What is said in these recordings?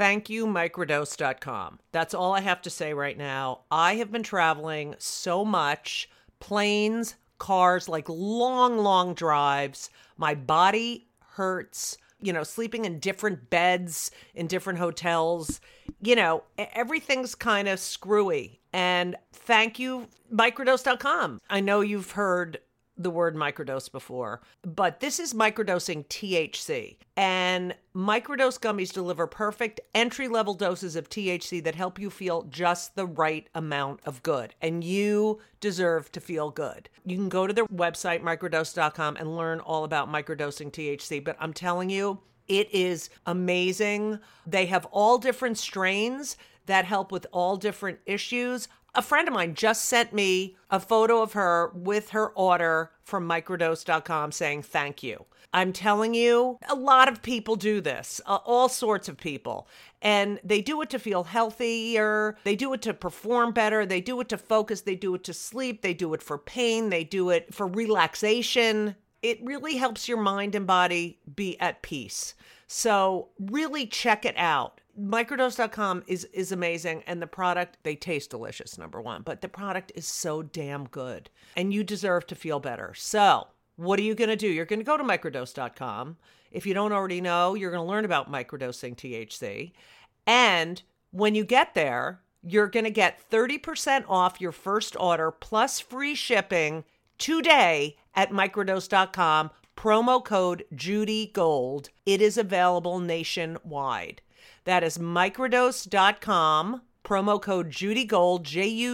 Thank you, microdose.com. That's all I have to say right now. I have been traveling so much, planes, cars, like long, long drives. My body hurts, sleeping in different beds in different hotels. Everything's kind of screwy. And thank you, microdose.com. I know you've heard the word microdose before, but this is microdosing THC. And microdose gummies deliver perfect entry-level doses of THC that help you feel just the right amount of good. And you deserve to feel good. You can go to their website, microdose.com, and learn all about microdosing THC. But I'm telling you, it is amazing. They have all different strains that help with all different issues. A friend of mine just sent me a photo of her with her order from microdose.com saying thank you. I'm telling you, a lot of people do this, all sorts of people. And they do it to feel healthier. They do it to perform better. They do it to focus. They do it to sleep. They do it for pain. They do it for relaxation. It really helps your mind and body be at peace. So really check it out. Microdose.com is amazing, and the product, they taste delicious, number one, but the product is so damn good, and you deserve to feel better. So what are you going to do? You're going to go to microdose.com. If you don't already know, you're going to learn about microdosing THC, and when you get there, you're going to get 30% off your first order plus free shipping today at microdose.com. Promo code JudyGold. It is available nationwide. That is microdose.com, promo code JudyGold,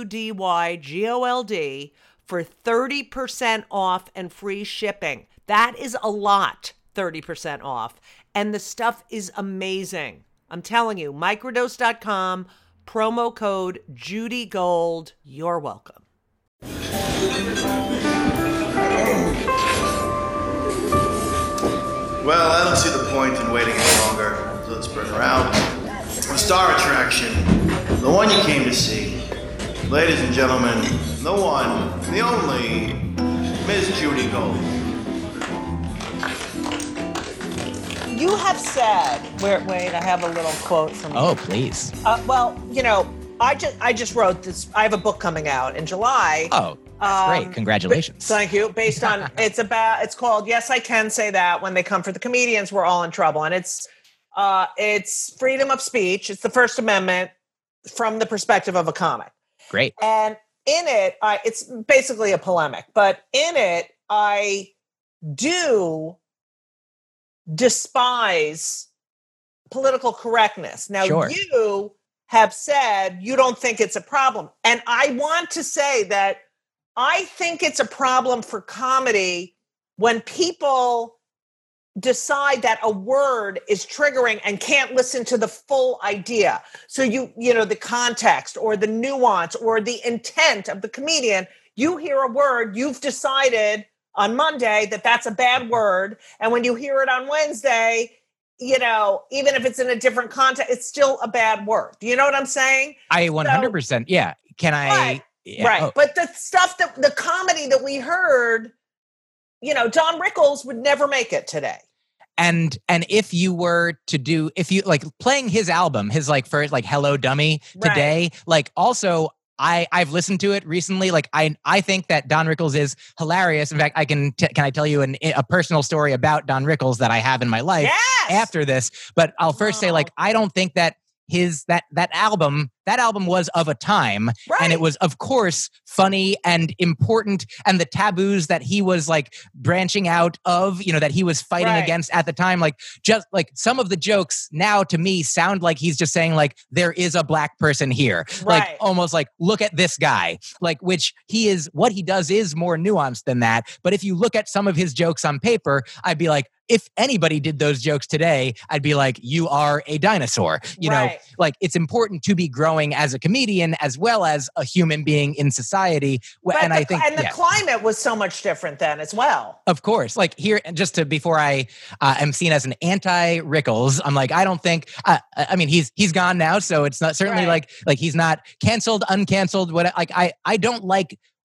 JudyGold, for 30% off and free shipping. That is a lot, 30% off. And the stuff is amazing. I'm telling you, microdose.com, promo code JudyGold. You're welcome. Well, I don't see the point in waiting any longer. So let's bring her out. The star attraction, the one you came to see. Ladies and gentlemen, the one, the only, Miss Judy Gold. You have said, wait, I have a little quote from you. Oh, please. I just wrote this. I have a book coming out in July. Oh, that's great. Congratulations. Thank you. Based on, it's called Yes, I Can Say That. When they come for the comedians, we're all in trouble. And it's freedom of speech. It's the First Amendment from the perspective of a comic. Great. And in it, it's basically a polemic, but in it, I do despise political correctness. Now, Sure. You have said you don't think it's a problem. And I want to say that I think it's a problem for comedy when people decide that a word is triggering and can't listen to the full idea. So the context or the nuance or the intent of the comedian, you hear a word, you've decided on Monday that that's a bad word. And when you hear it on Wednesday, even if it's in a different context, it's still a bad word. Do you know what I'm saying? I 100%. Yeah. Can I? Right. Yeah. Right. Oh. But the stuff the comedy that we heard, Don Rickles would never make it today. And if you were to do, if you like playing his album, his first Hello Dummy today, also I've listened to it recently. I think that Don Rickles is hilarious. In fact, can I tell you a personal story about Don Rickles that I have in my life after this? But I'll first say I don't think that that album was of a time, and it was of course funny and important, and the taboos that he was branching out of, that he was fighting against at the time, just some of the jokes now to me sound like he's just saying there is a black person here, almost look at this guy, which he is. What he does is more nuanced than that. But if you look at some of his jokes on paper, I'd be if anybody did those jokes today, I'd be you are a dinosaur. You know, it's important to be growing as a comedian as well as a human being in society. And I think the climate was so much different then as well. Of course. Here, before I am seen as an anti-Rickles, I'm I don't think, I mean, he's gone now. So it's not certainly he's not canceled, uncanceled. I don't like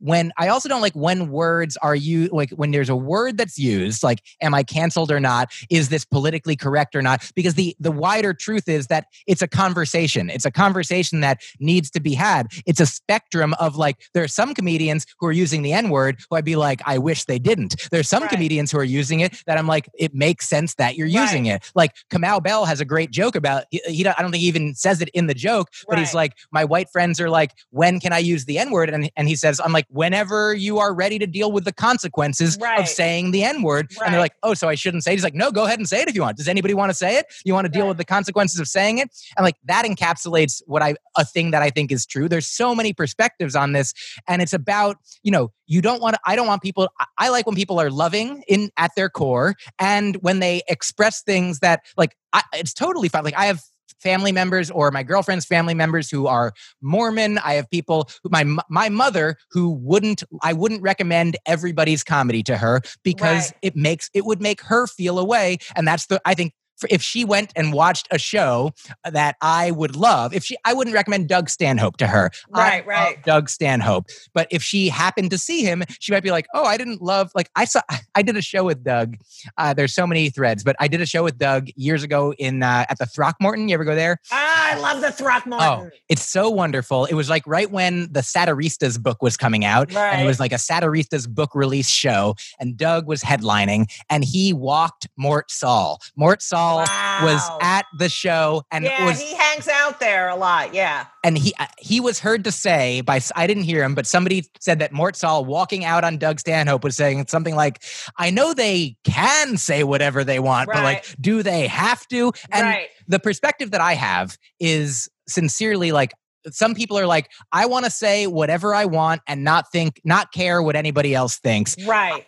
I also don't like when words are used, like when there's a word that's used, like, am I canceled or not? Is this politically correct or not? Because the wider truth is that it's a conversation. It's a conversation that needs to be had. It's a spectrum of like, there are some comedians who are using the N-word who I'd be like, I wish they didn't. There's some comedians who are using it that I'm like, it makes sense that you're using it. Like Kamau Bell has a great joke about, I don't think he even says it in the joke, but he's like, my white friends are like, when can I use the N-word? And he says, I'm like, whenever you are ready to deal with the consequences of saying the N-word. And they're like, oh, so I shouldn't say it? He's like, no, go ahead and say it if you want. Does anybody want to say it? You want to deal with the consequences of saying it? And like that encapsulates a thing that I think is true. There's so many perspectives on this. And it's about, I don't want people, I like when people are loving at their core. And when they express things that like, it's totally fine. Like I have family members or my girlfriend's family members who are Mormon. I have people my mother who I wouldn't recommend everybody's comedy to her because it would make her feel away. And that's I think if she went and watched a show that I would love, I wouldn't recommend Doug Stanhope to her. I love Doug Stanhope. But if she happened to see him, she might be like, oh, I didn't love, like I did a show with Doug. There's so many threads, but I did a show with Doug years ago at the Throckmorton. You ever go there? I love the Throckmorton. Oh, it's so wonderful. It was like right when the Satiristas book was coming out. And it was like a Satiristas book release show. And Doug was headlining and he walked Mort Saul. Mort Saul was at the show and he hangs out there a lot. Yeah. And he was heard to say I didn't hear him, but somebody said that Mort Saul walking out on Doug Stanhope was saying something like, I know they can say whatever they want, but like, do they have to? And the perspective that I have is sincerely like, some people are like, I want to say whatever I want and not care what anybody else thinks. Right.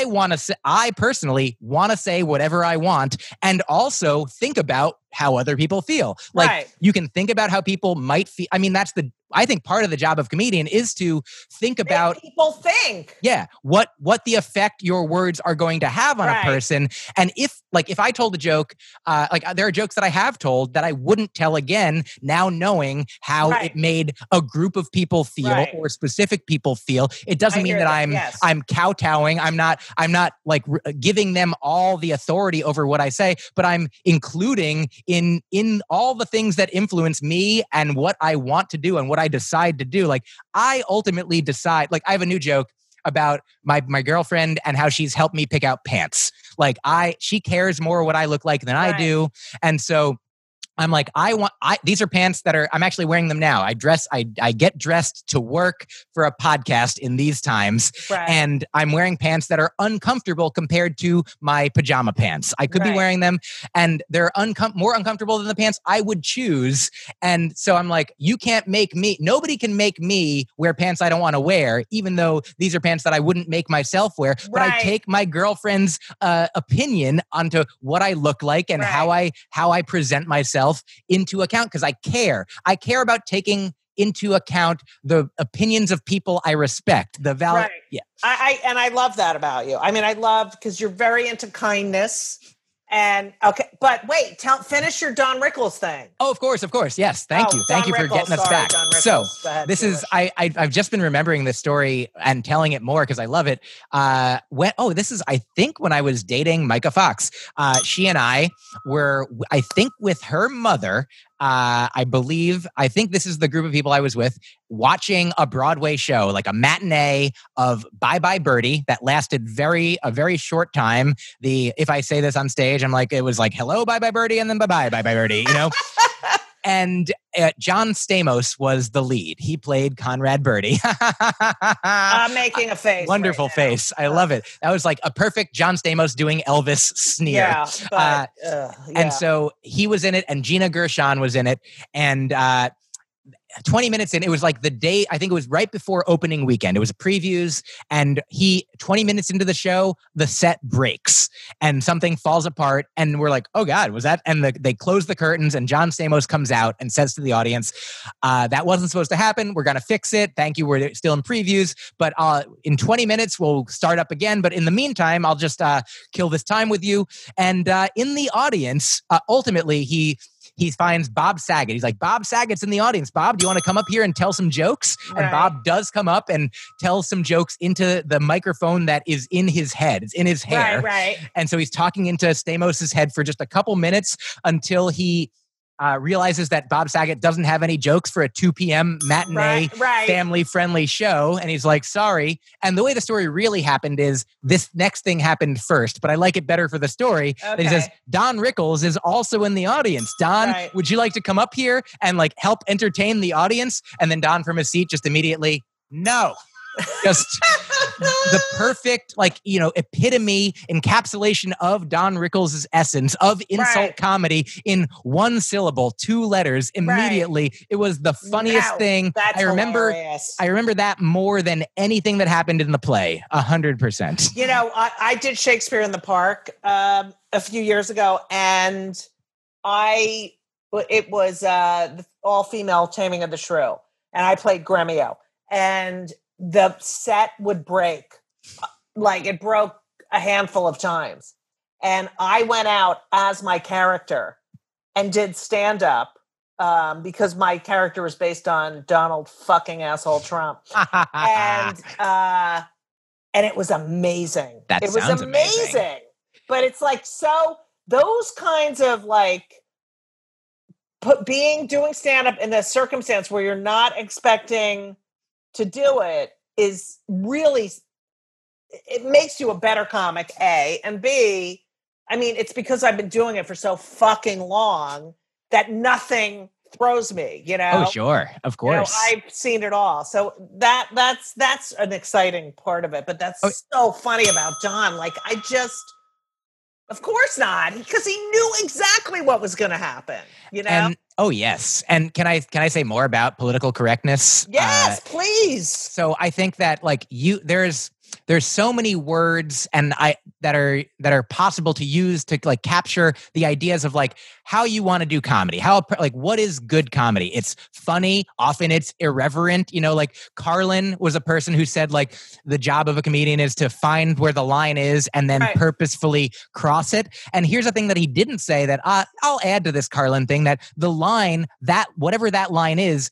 I personally want to say whatever I want and also think about how other people feel. Like you can think about how people might feel. I mean, I think part of the job of comedian is to think about people think. Yeah. What the effect your words are going to have on a person. And if I told a joke, there are jokes that I have told that I wouldn't tell again now knowing how it made a group of people feel or specific people feel. It doesn't mean that I'm kowtowing. I'm not like giving them all the authority over what I say, but I'm including in all the things that influence me and what I want to do and what I decide to do. Like I ultimately decide, like I have a new joke about my girlfriend and how she's helped me pick out pants. Like she cares more what I look like than I do. And so I'm like, these are pants that I'm actually wearing them now. I get dressed to work for a podcast in these times. And I'm wearing pants that are uncomfortable compared to my pajama pants. I could be wearing them and they're more uncomfortable than the pants I would choose. And so I'm like, nobody can make me wear pants I don't want to wear, even though these are pants that I wouldn't make myself wear. But I take my girlfriend's opinion onto what I look like and how I present myself into account because I care. I care about taking into account the opinions of people I respect. The value. Yeah. I love that about you. I mean, I love because you're very into kindness. And but wait, finish your Don Rickles thing. Oh, of course. Yes. Thank you for getting us back. So this is, I've just been remembering this story and telling it more because I love it. This is, I think when I was dating Micah Fox, she and I were, I think with her mother, I think this is the group of people I was with watching a Broadway show, like a matinee of Bye Bye Birdie that lasted a very short time. If I say this on stage, I'm like, it was like, hello, Bye Bye Birdie, and then bye bye Birdie, you know? And John Stamos was the lead. He played Conrad Birdie. I'm making a face. Wonderful face. I love it. That was like a perfect John Stamos doing Elvis sneer. Yeah, And so he was in it, and Gina Gershon was in it. And 20 minutes in, it was like the day, I think it was right before opening weekend. It was previews, and 20 minutes into the show, the set breaks and something falls apart. And we're like, oh God, was that? And they close the curtains, and John Stamos comes out and says to the audience, that wasn't supposed to happen. We're going to fix it. Thank you. We're still in previews, but in 20 minutes, we'll start up again. But in the meantime, I'll just kill this time with you. And in the audience, ultimately, he finds Bob Saget. He's like, Bob Saget's in the audience. Bob, do you want to come up here and tell some jokes? Right. And Bob does come up and tells some jokes into the microphone that is in his head. It's in his hair. Right. And so he's talking into Stamos' head for just a couple minutes until he realizes that Bob Saget doesn't have any jokes for a 2 p.m. matinee family-friendly show. And he's like, sorry. And the way the story really happened is this next thing happened first, but I like it better for the story. Okay. That he says, Don Rickles is also in the audience. Don, would you like to come up here and like help entertain the audience? And then Don from his seat just immediately, no. Just the perfect, epitome, encapsulation of Don Rickles' essence of insult comedy in one syllable, 2 letters. Immediately, it was the funniest thing. That's hilarious. I remember that more than anything that happened in the play. 100%. I did Shakespeare in the Park a few years ago, and it was the all-female Taming of the Shrew, and I played Gremio, and the set would break. Like it broke a handful of times. And I went out as my character and did stand up because my character was based on Donald fucking asshole Trump. and it was amazing. It was amazing. But it's like, so those kinds of like doing stand up in a circumstance where you're not expecting to do it is really, it makes you a better comic, A, and B, I mean, it's because I've been doing it for so fucking long that nothing throws me, Oh, sure. Of course. I've seen it all. So that's an exciting part of it, but that's so funny about Don. Like, of course not, because he knew exactly what was going to happen, Oh, yes. And can I say more about political correctness? Yes, please. So I think that there's so many words and that are possible to use to like capture the ideas of like how you want to do comedy. What is good comedy? It's funny, often it's irreverent. Like Carlin was a person who said like the job of a comedian is to find where the line is and then purposefully cross it. And here's the thing that he didn't say that I'll add to this Carlin thing, that the line, that whatever that line is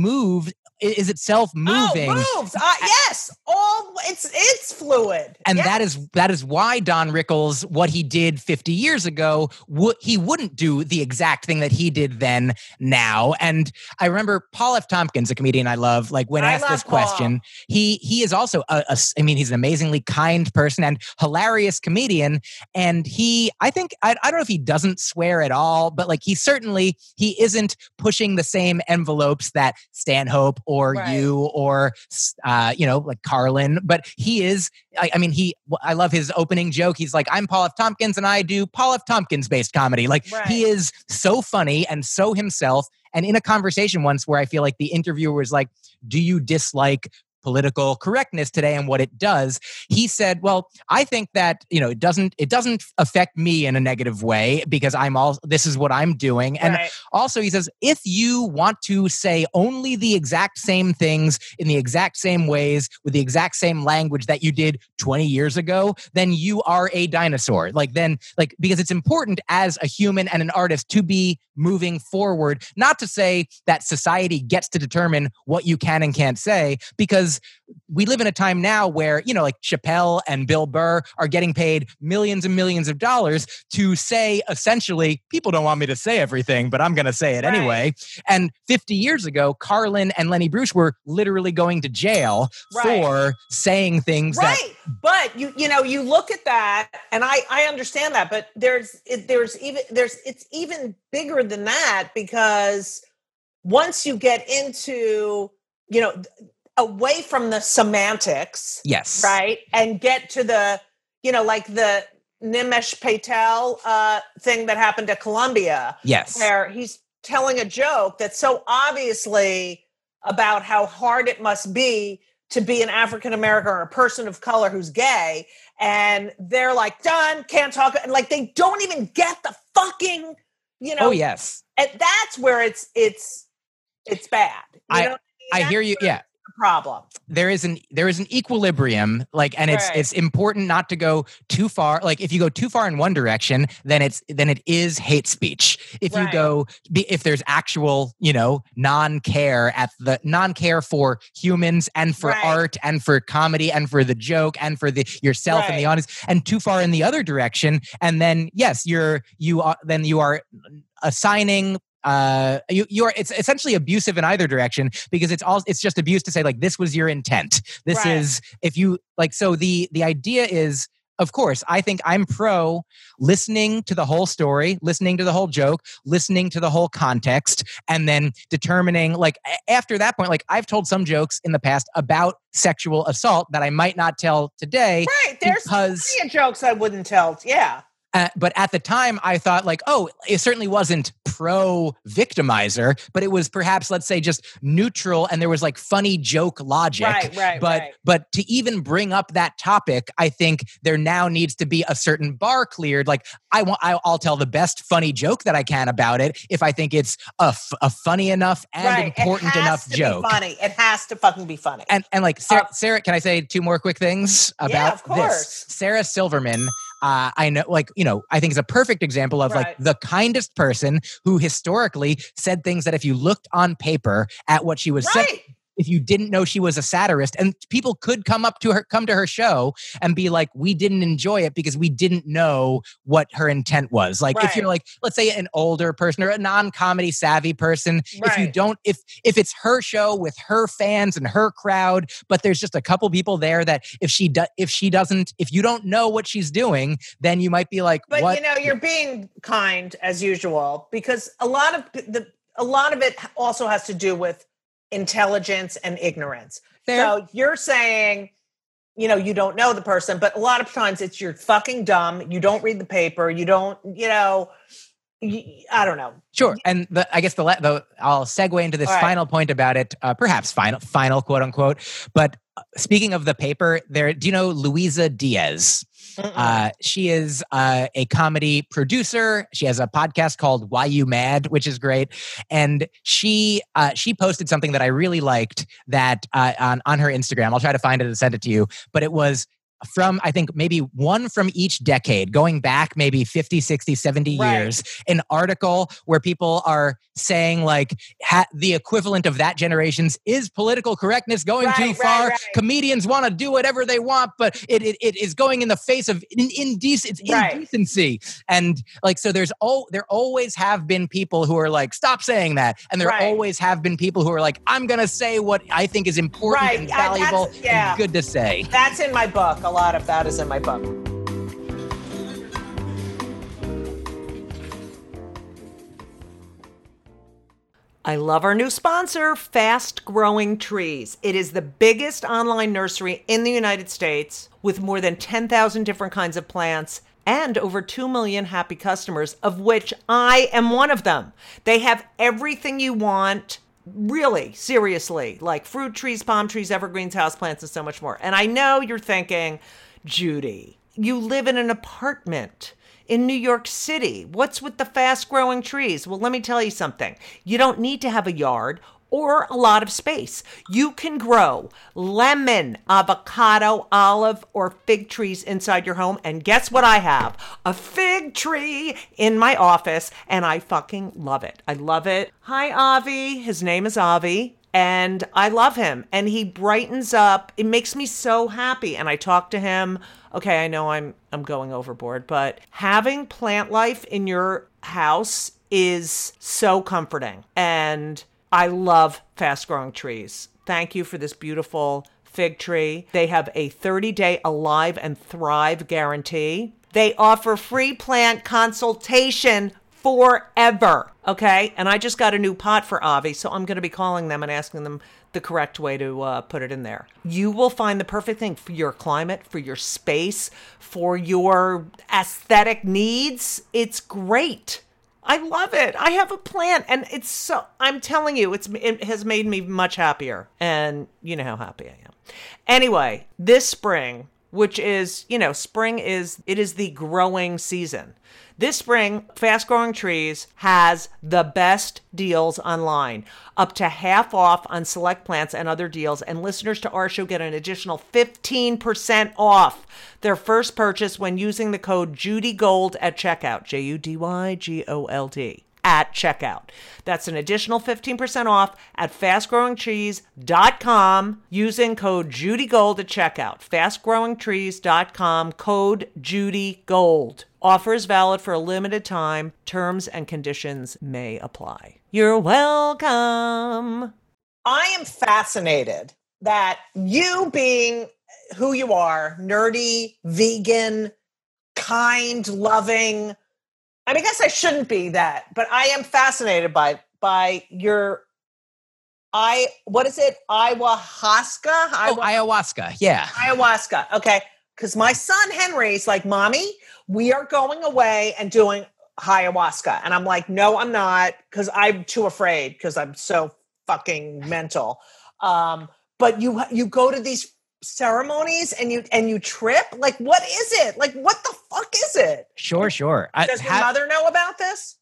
is itself moving. Oh, moves. Yes. It's fluid. And that is why Don Rickles, what he did 50 years ago, he wouldn't do the exact thing that he did then now. And I remember Paul F. Tompkins, a comedian I love, like when asked this question, he is also he's an amazingly kind person and hilarious comedian. And I don't know if he doesn't swear at all, but like he isn't pushing the same envelopes that Stanhope or you or like Carlin, but he is. I love his opening joke. He's like, I'm Paul F. Tompkins and I do Paul F. Tompkins based comedy. Like he is so funny and so himself. And in a conversation once where I feel like the interviewer was like, do you dislike political correctness today and what it does? He said, well, I think that, it doesn't affect me in a negative way because this is what I'm doing. And also he says, if you want to say only the exact same things in the exact same ways with the exact same language that you did 20 years ago, then you are a dinosaur. Because it's important as a human and an artist to be moving forward, not to say that society gets to determine what you can and can't say, because we live in a time now where, like Chappelle and Bill Burr are getting paid millions and millions of dollars to say, essentially, people don't want me to say everything, but I'm going to say it anyway. And 50 years ago, Carlin and Lenny Bruce were literally going to jail for saying things But you look at that, and I understand that, but it's even bigger than that, because once you get into, away from the semantics, yes, right, and get to the, like the Nimesh Patel thing that happened at Columbia, yes, where he's telling a joke that's so obviously about how hard it must be to be an African American or a person of color who's gay, and they're like, done, can't talk, and like they don't even get the fucking, Oh yes, and that's where it's bad. I hear you. Yeah. the problem. There is an equilibrium, like, and it's important not to go too far. Like, if you go too far in one direction, then it is hate speech. If you go, if there's actual, non-care for humans and for art and for comedy and for the joke and for yourself and the audience, and too far in the other direction, and then yes, you are assigning. It's essentially abusive in either direction, because it's just abuse to say, like, this was your intent. This is, if you like, so the idea is, of course, I think I'm pro listening to the whole story, listening to the whole joke, listening to the whole context, and then determining, like, after that point, like, I've told some jokes in the past about sexual assault that I might not tell today. Right. There's plenty of jokes I wouldn't tell. Yeah. But at the time, I thought, like, oh, it certainly wasn't pro-victimizer, but it was perhaps, let's say, just neutral, and there was, like, funny joke logic. But to even bring up that topic, I think there now needs to be a certain bar cleared. Like, I'll tell the best funny joke that I can about it if I think it's a funny enough and important enough joke. Funny. It has to fucking be funny. And like, Sarah, can I say two more quick things about this? Sarah Silverman. I know, I think is a perfect example of like the kindest person who historically said things that if you looked on paper at what she was saying, if you didn't know she was a satirist, and people could come to her show and be like, we didn't enjoy it because we didn't know what her intent was. Like, if you're like, let's say an older person or a non-comedy savvy person, if it's her show with her fans and her crowd, but there's just a couple people there that if you don't know what she's doing, then you might be like, but what? You're being kind as usual, because a lot of it also has to do with intelligence and ignorance. So you're saying, you don't know the person, but a lot of times it's you're fucking dumb. You don't read the paper. You don't, I don't know. Sure. And I guess I'll segue into this final point about it, perhaps final quote unquote. But speaking of the paper, do you know Luisa Diaz? She is a comedy producer. She has a podcast called Why You Mad, which is great. And she posted something that I really liked that on her Instagram. I'll try to find it and send it to you. But it was from, I think, maybe one from each decade, going back maybe 50, 60, 70 years, an article where people are saying, like, the equivalent of that generation's is political correctness going too far. Comedians want to do whatever they want, but it is going in the face of indecency. And like, so there always have been people who are like, stop saying that. And there always have been people who are like, I'm going to say what I think is important and valuable and good to say. That's in my book. A lot of that is in my book. I love our new sponsor, Fast Growing Trees. It is the biggest online nursery in the United States with more than 10,000 different kinds of plants and over 2 million happy customers, of which I am one of them. They have everything you want. Really, seriously, like fruit trees, palm trees, evergreens, houseplants, and so much more. And I know you're thinking, Judy, you live in an apartment in New York City. What's with the fast-growing trees? Well, let me tell you something. You don't need to have a yard or a lot of space. You can grow lemon, avocado, olive, or fig trees inside your home. And guess what I have? A fig tree in my office, and I fucking love it. I love it. Hi, Avi. His name is Avi, and I love him. And he brightens up. It makes me so happy. And I talk to him. Okay, I know I'm going overboard, but having plant life in your house is so comforting. And I love fast-growing trees. Thank you for this beautiful fig tree. They have a 30-day Alive and Thrive guarantee. They offer free plant consultation forever, okay? And I just got a new pot for Avi, so I'm going to be calling them and asking them the correct way to put it in there. You will find the perfect thing for your climate, for your space, for your aesthetic needs. It's great. I love it. I have a plant, and I'm telling you, it has made me much happier. And you know how happy I am. Anyway, this spring, which is, spring is the growing season. This spring, Fast Growing Trees has the best deals online, up to half off on select plants and other deals, and listeners to our show get an additional 15% off their first purchase when using the code JudyGold at checkout, JUDYGOLD. At checkout. That's an additional 15% off at fastgrowingtrees.com using code JudyGold at checkout. Fastgrowingtrees.com, code JudyGold. Offer is valid for a limited time. Terms and conditions may apply. You're welcome. I am fascinated that you being who you are, nerdy, vegan, kind, loving, I guess I shouldn't be that, but I am fascinated by your, what is it? Ayahuasca? Ayahuasca. Yeah. Ayahuasca. Okay. Because my son Henry's like, Mommy, we are going away and doing ayahuasca. And I'm like, no, I'm not. Because I'm too afraid because I'm so fucking mental. But you go to these ceremonies and you trip? Like, what is it? Like, what the fuck is it? Sure. Does your mother know about this?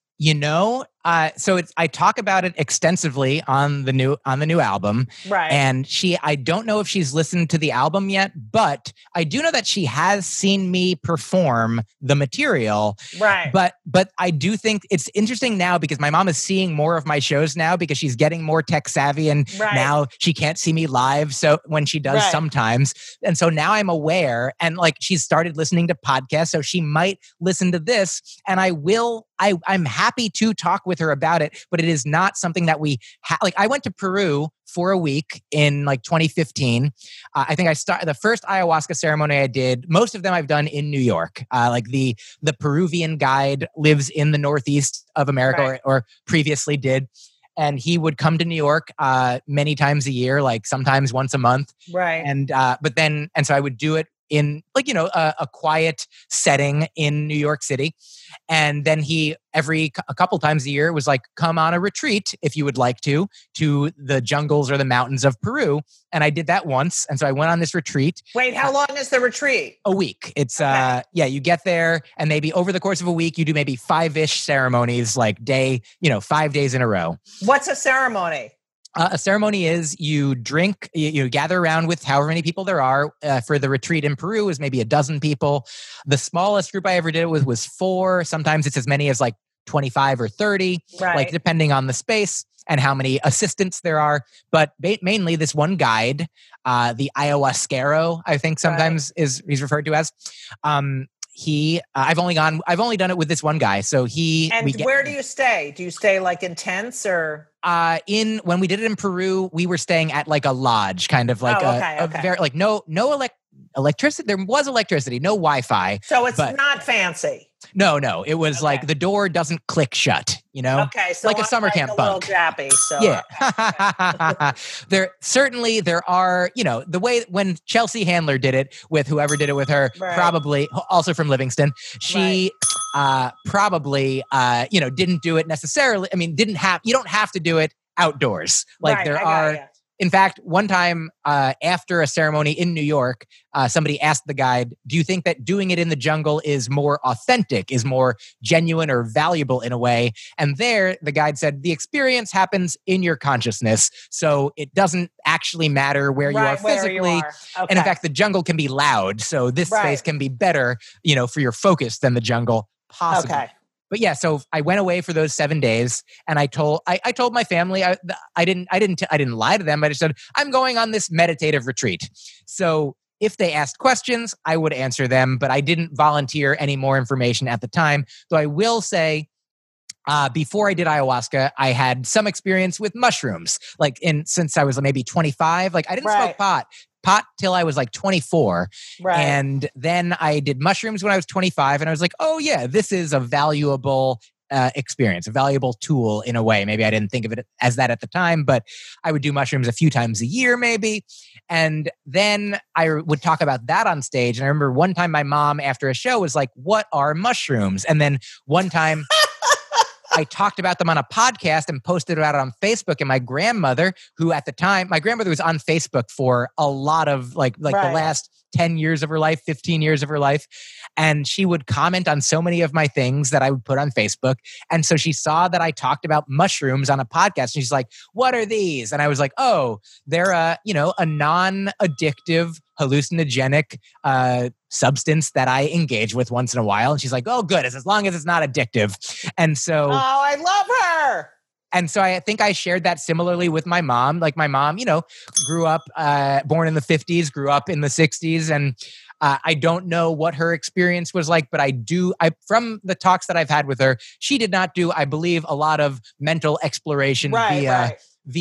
So I talk about it extensively on the new album. Right. And I don't know if she's listened to the album yet, but I do know that she has seen me perform the material. Right. But I do think it's interesting now because my mom is seeing more of my shows now because she's getting more tech savvy and now she can't see me live. So when she does sometimes. And so now I'm aware and like she's started listening to podcasts. So she might listen to this and I'm happy to talk with her about it, but it is not something that we like. I went to Peru for a week in like 2015. I think the first ayahuasca ceremony I did, most of them I've done in New York. Like the Peruvian guide lives in the Northeast of America or previously did. And he would come to New York many times a year, like sometimes once a month. Right. And so I would do it in like, a quiet setting in New York City. And then a couple times a year was like, come on a retreat if you would like to the jungles or the mountains of Peru. And I did that once. And so I went on this retreat. Wait, how long is the retreat? A week. It's, you get there and maybe over the course of a week, you do maybe 5-ish ceremonies, like 5 days in a row. What's a ceremony? A ceremony is you drink, you gather around with however many people there are. For the retreat in Peru is maybe 12 people. The smallest group I ever did it with was 4. Sometimes it's as many as like 25 or 30, like depending on the space and how many assistants there are. But mainly this one guide, the ayahuasquero, I think sometimes he's referred to as. I've only done it with this one guy. So where do you stay? Do you stay like in tents or? When we did it in Peru, we were staying at like a lodge, kind of like a very like no electricity. There was electricity, no Wi-Fi. So it's not fancy. No. It was like the door doesn't click shut, Okay. So like a summer camp bunk. Jappy, so. Yeah. There are, the way when Chelsea Handler did it with whoever did it with her, probably also from Livingston, she probably, didn't do it necessarily. I mean, you don't have to do it outdoors. Like in fact, one time after a ceremony in New York, somebody asked the guide, do you think that doing it in the jungle is more authentic, is more genuine or valuable in a way? And there, the guide said, the experience happens in your consciousness. So it doesn't actually matter where you are physically. Where you are. Okay. And in fact, the jungle can be loud. So this space can be better, for your focus than the jungle, possibly. Okay. But yeah, so I went away for those 7 days, and I told my family I didn't lie to them. I just said I'm going on this meditative retreat. So if they asked questions, I would answer them, but I didn't volunteer any more information at the time. Though I will say, before I did ayahuasca, I had some experience with mushrooms. Like since I was maybe 25, like I didn't smoke pot till I was like 24. Right. And then I did mushrooms when I was 25. And I was like, oh yeah, this is a valuable experience, a valuable tool in a way. Maybe I didn't think of it as that at the time, but I would do mushrooms a few times a year maybe. And then I would talk about that on stage. And I remember one time my mom after a show was like, what are mushrooms? And then one time... I talked about them on a podcast and posted about it on Facebook. And my grandmother, who at the time, my grandmother was on Facebook for a lot of like the last 10 years of her life, 15 years of her life. And she would comment on so many of my things that I would put on Facebook. And so she saw that I talked about mushrooms on a podcast. And she's like, what are these? And I was like, oh, they're a non-addictive, hallucinogenic substance that I engage with once in a while. And she's like, oh, good. As long as it's not addictive. And so... Oh, I love her. And so I think I shared that similarly with my mom. Like my mom, grew up, born in the 50s, grew up in the 60s. And I don't know what her experience was like, but from the talks that I've had with her, she did not do, I believe, a lot of mental exploration via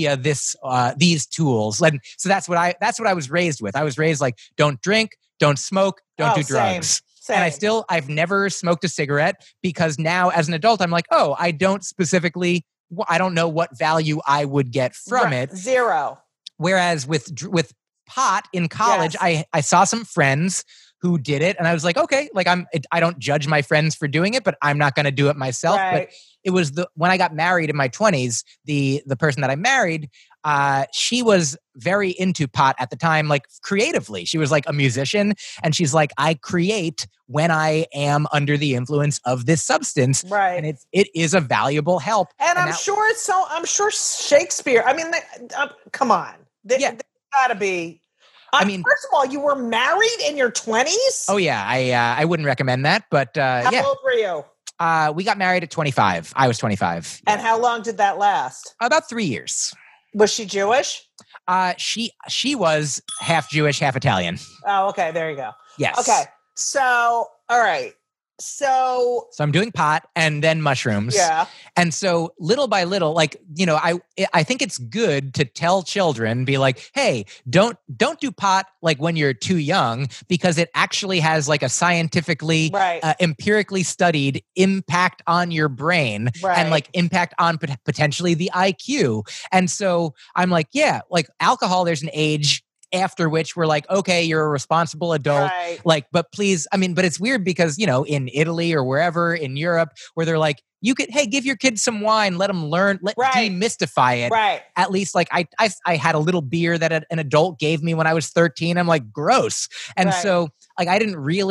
these tools. And so that's what I was raised with. I was raised like, don't drink, don't smoke, don't do drugs. Same. And I've never smoked a cigarette because now as an adult, I'm like, oh, I don't know what value I would get from it. Zero. Whereas with pot in college, yes. I saw some friends who did it, and I was like, okay, like I don't judge my friends for doing it, but I'm not going to do it myself. Right. But it was when I got married in my 20s, the person that I married, she was very into pot at the time, like creatively. She was like a musician, and she's like, I create when I am under the influence of this substance, right? And it is a valuable help. And I'm sure Shakespeare. I mean, come on, they gotta be. First of all, you were married in your 20s? Oh yeah, I wouldn't recommend that, but how old were you? We got married at 25. I was 25. And how long did that last? About 3 years. Was she Jewish? She was half Jewish, half Italian. Oh, okay. There you go. Yes. Okay. So, all right. So I'm doing pot and then mushrooms. Yeah. And so little by little, like, I think it's good to tell children, be like, hey, don't do pot like when you're too young, because it actually has like a scientifically, empirically studied impact on your brain and like impact on potentially the IQ. And so I'm like, yeah, like alcohol, there's an age after which we're like, okay, you're a responsible adult. Right. Like, but please, but it's weird because, in Italy or wherever in Europe where they're like, give your kids some wine, let them learn, demystify it. Right. At least like I had a little beer that an adult gave me when I was 13. I'm like, gross. And so like, I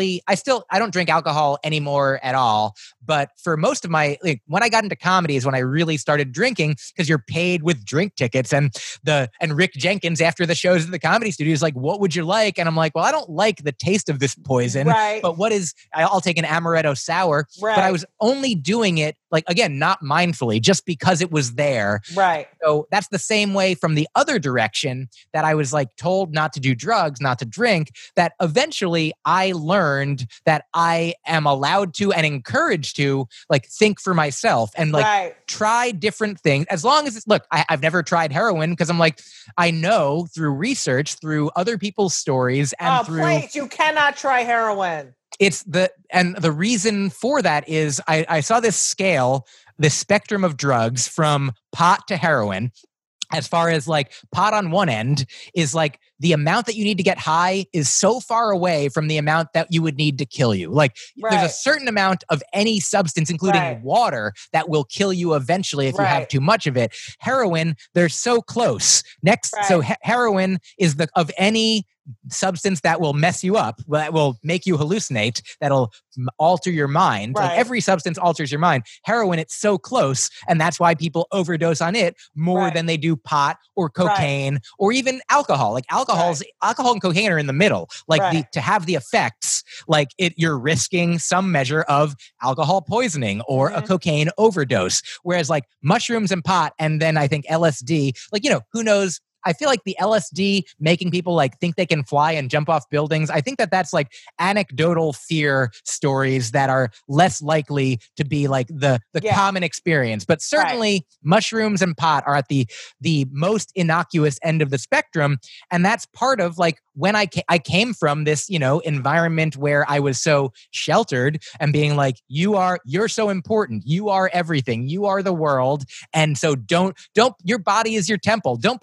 don't drink alcohol anymore at all. But for most of my, like when I got into comedy is when I really started drinking, because you're paid with drink tickets. And Rick Jenkins after the shows at the Comedy Studio is like, what would you like? And I'm like, well, I don't like the taste of this poison, but I'll take an amaretto sour. But I was only doing it, like, again, not mindfully, just because it was there. Right. So that's the same way from the other direction that I was like told not to do drugs, not to drink, that eventually I learned that I am allowed to and encouraged to like think for myself and like try different things. As long as I've never tried heroin because I'm like, I know through research, through other people's stories and please, you cannot try heroin. The reason for that is I saw this scale, this spectrum of drugs from pot to heroin. As far as like pot on one end is like the amount that you need to get high is so far away from the amount that you would need to kill you. Like there's a certain amount of any substance, including water, that will kill you eventually if you have too much of it. Heroin, they're so close. So heroin is of any substance that will mess you up, that will make you hallucinate, that'll alter your mind. Like every substance alters your mind. Heroin, it's so close, and that's why people overdose on it more than they do pot or cocaine or even alcohol. Like alcohol and cocaine are in the middle. Like to have the effects, like you're risking some measure of alcohol poisoning or a cocaine overdose. Whereas like mushrooms and pot, and then I think LSD, like, who knows? I feel like the LSD making people like think they can fly and jump off buildings. I think that's like anecdotal fear stories that are less likely to be like the common experience. But certainly mushrooms and pot are at the most innocuous end of the spectrum. And that's part of like when I came from this, environment where I was so sheltered and being like, you're so important. You are everything. You are the world. And so don't your body is your temple. Don't put any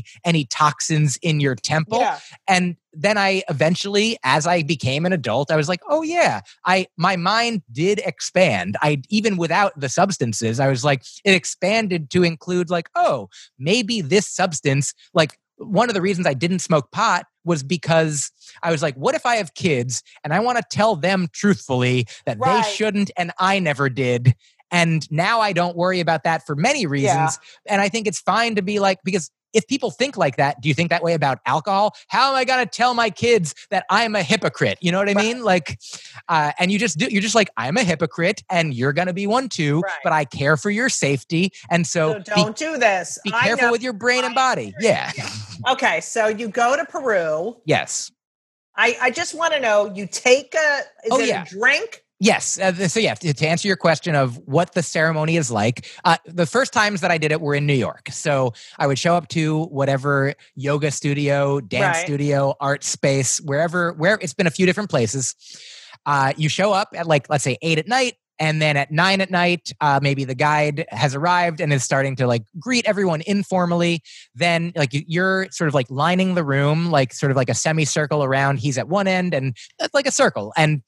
any toxins in your temple. Yeah. And then I eventually, as I became an adult, I was like, oh yeah, my mind did expand. Even without the substances, I was like, it expanded to include like, oh, maybe this substance, like one of the reasons I didn't smoke pot was because I was like, what if I have kids and I want to tell them truthfully that they shouldn't and I never did? And now I don't worry about that for many reasons. Yeah. And I think it's fine to be like, because if people think like that, do you think that way about alcohol? How am I going to tell my kids that I'm a hypocrite? You know what I mean? Like, and you're just like, I'm a hypocrite and you're going to be one too, but I care for your safety. And so don't do this. Be careful with your brain and body. Yeah. Okay. So you go to Peru. Yes. I just want to know, you take a drink? Yes. So yeah, to answer your question of what the ceremony is like, the first times that I did it were in New York. So I would show up to whatever yoga studio, dance studio, art space, where it's been a few different places. You show up at like, let's say 8 at night. And then at 9 at night, maybe the guide has arrived and is starting to like greet everyone informally. Then like you're sort of like lining the room, like sort of like a semicircle around. He's at one end and that's like a circle. And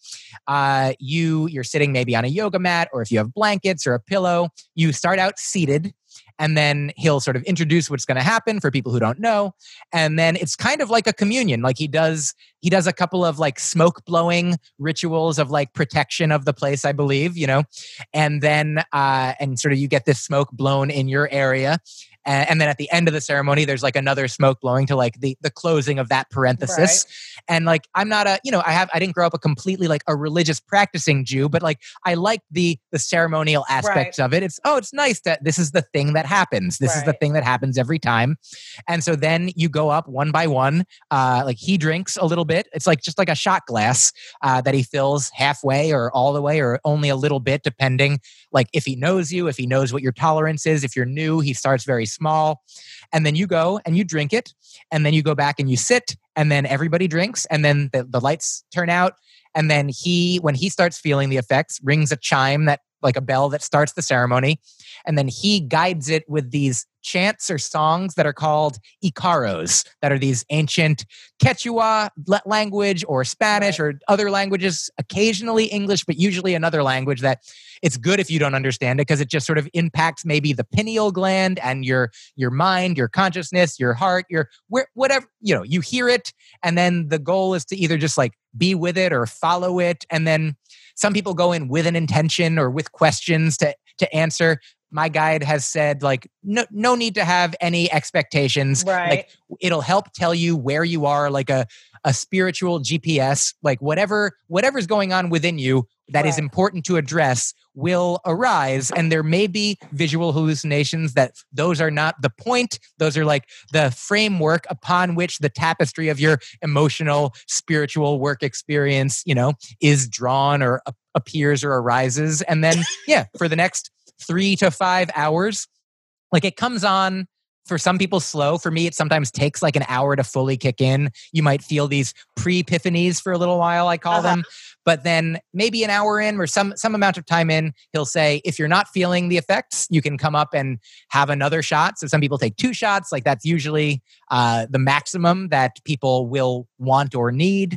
you're sitting maybe on a yoga mat, or if you have blankets or a pillow, you start out seated. And then he'll sort of introduce what's going to happen for people who don't know. And then it's kind of like a communion. Like he does a couple of like smoke blowing rituals of like protection of the place, I believe, you know, and then, and sort of you get this smoke blown in your area. And then at the end of the ceremony, there's like another smoke blowing to like the closing of that parenthesis. And like, I'm not I didn't grow up a completely like a religious practicing Jew, but like, I like the ceremonial aspects of it. It's nice that this is the thing that happens. This is the thing that happens every time. And so then you go up one by one, like he drinks a little bit. It's like just like a shot glass that he fills halfway or all the way or only a little bit, depending like if he knows you, if he knows what your tolerance is. If you're new, he starts very small. And then you go and you drink it. And then you go back and you sit. And then everybody drinks. And then the lights turn out. And then when he starts feeling the effects, rings a chime, that like a bell that starts the ceremony. And then he guides it with these chants or songs that are called Icaros, that are these ancient Quechua language or Spanish or other languages, occasionally English, but usually another language that it's good if you don't understand it because it just sort of impacts maybe the pineal gland and your mind, your consciousness, your heart, whatever, you know, you hear it. And then the goal is to either just like be with it or follow it. And then some people go in with an intention or with questions to answer. My guide has said, like, no need to have any expectations. Like, it'll help tell you where you are, like a spiritual GPS. Like whatever's going on within you that is important to address will arise. And there may be visual hallucinations those are not the point. Those are like the framework upon which the tapestry of your emotional, spiritual work experience, you know, is drawn or appears or arises. And then, for the next 3 to 5 hours, like it comes on for some people slow. For me, it sometimes takes like an hour to fully kick in. You might feel these pre-epiphanies for a little while, I call them. But then maybe an hour in or some amount of time in, he'll say, if you're not feeling the effects, you can come up and have another shot. So some people take 2 shots. Like that's usually the maximum that people will want or need.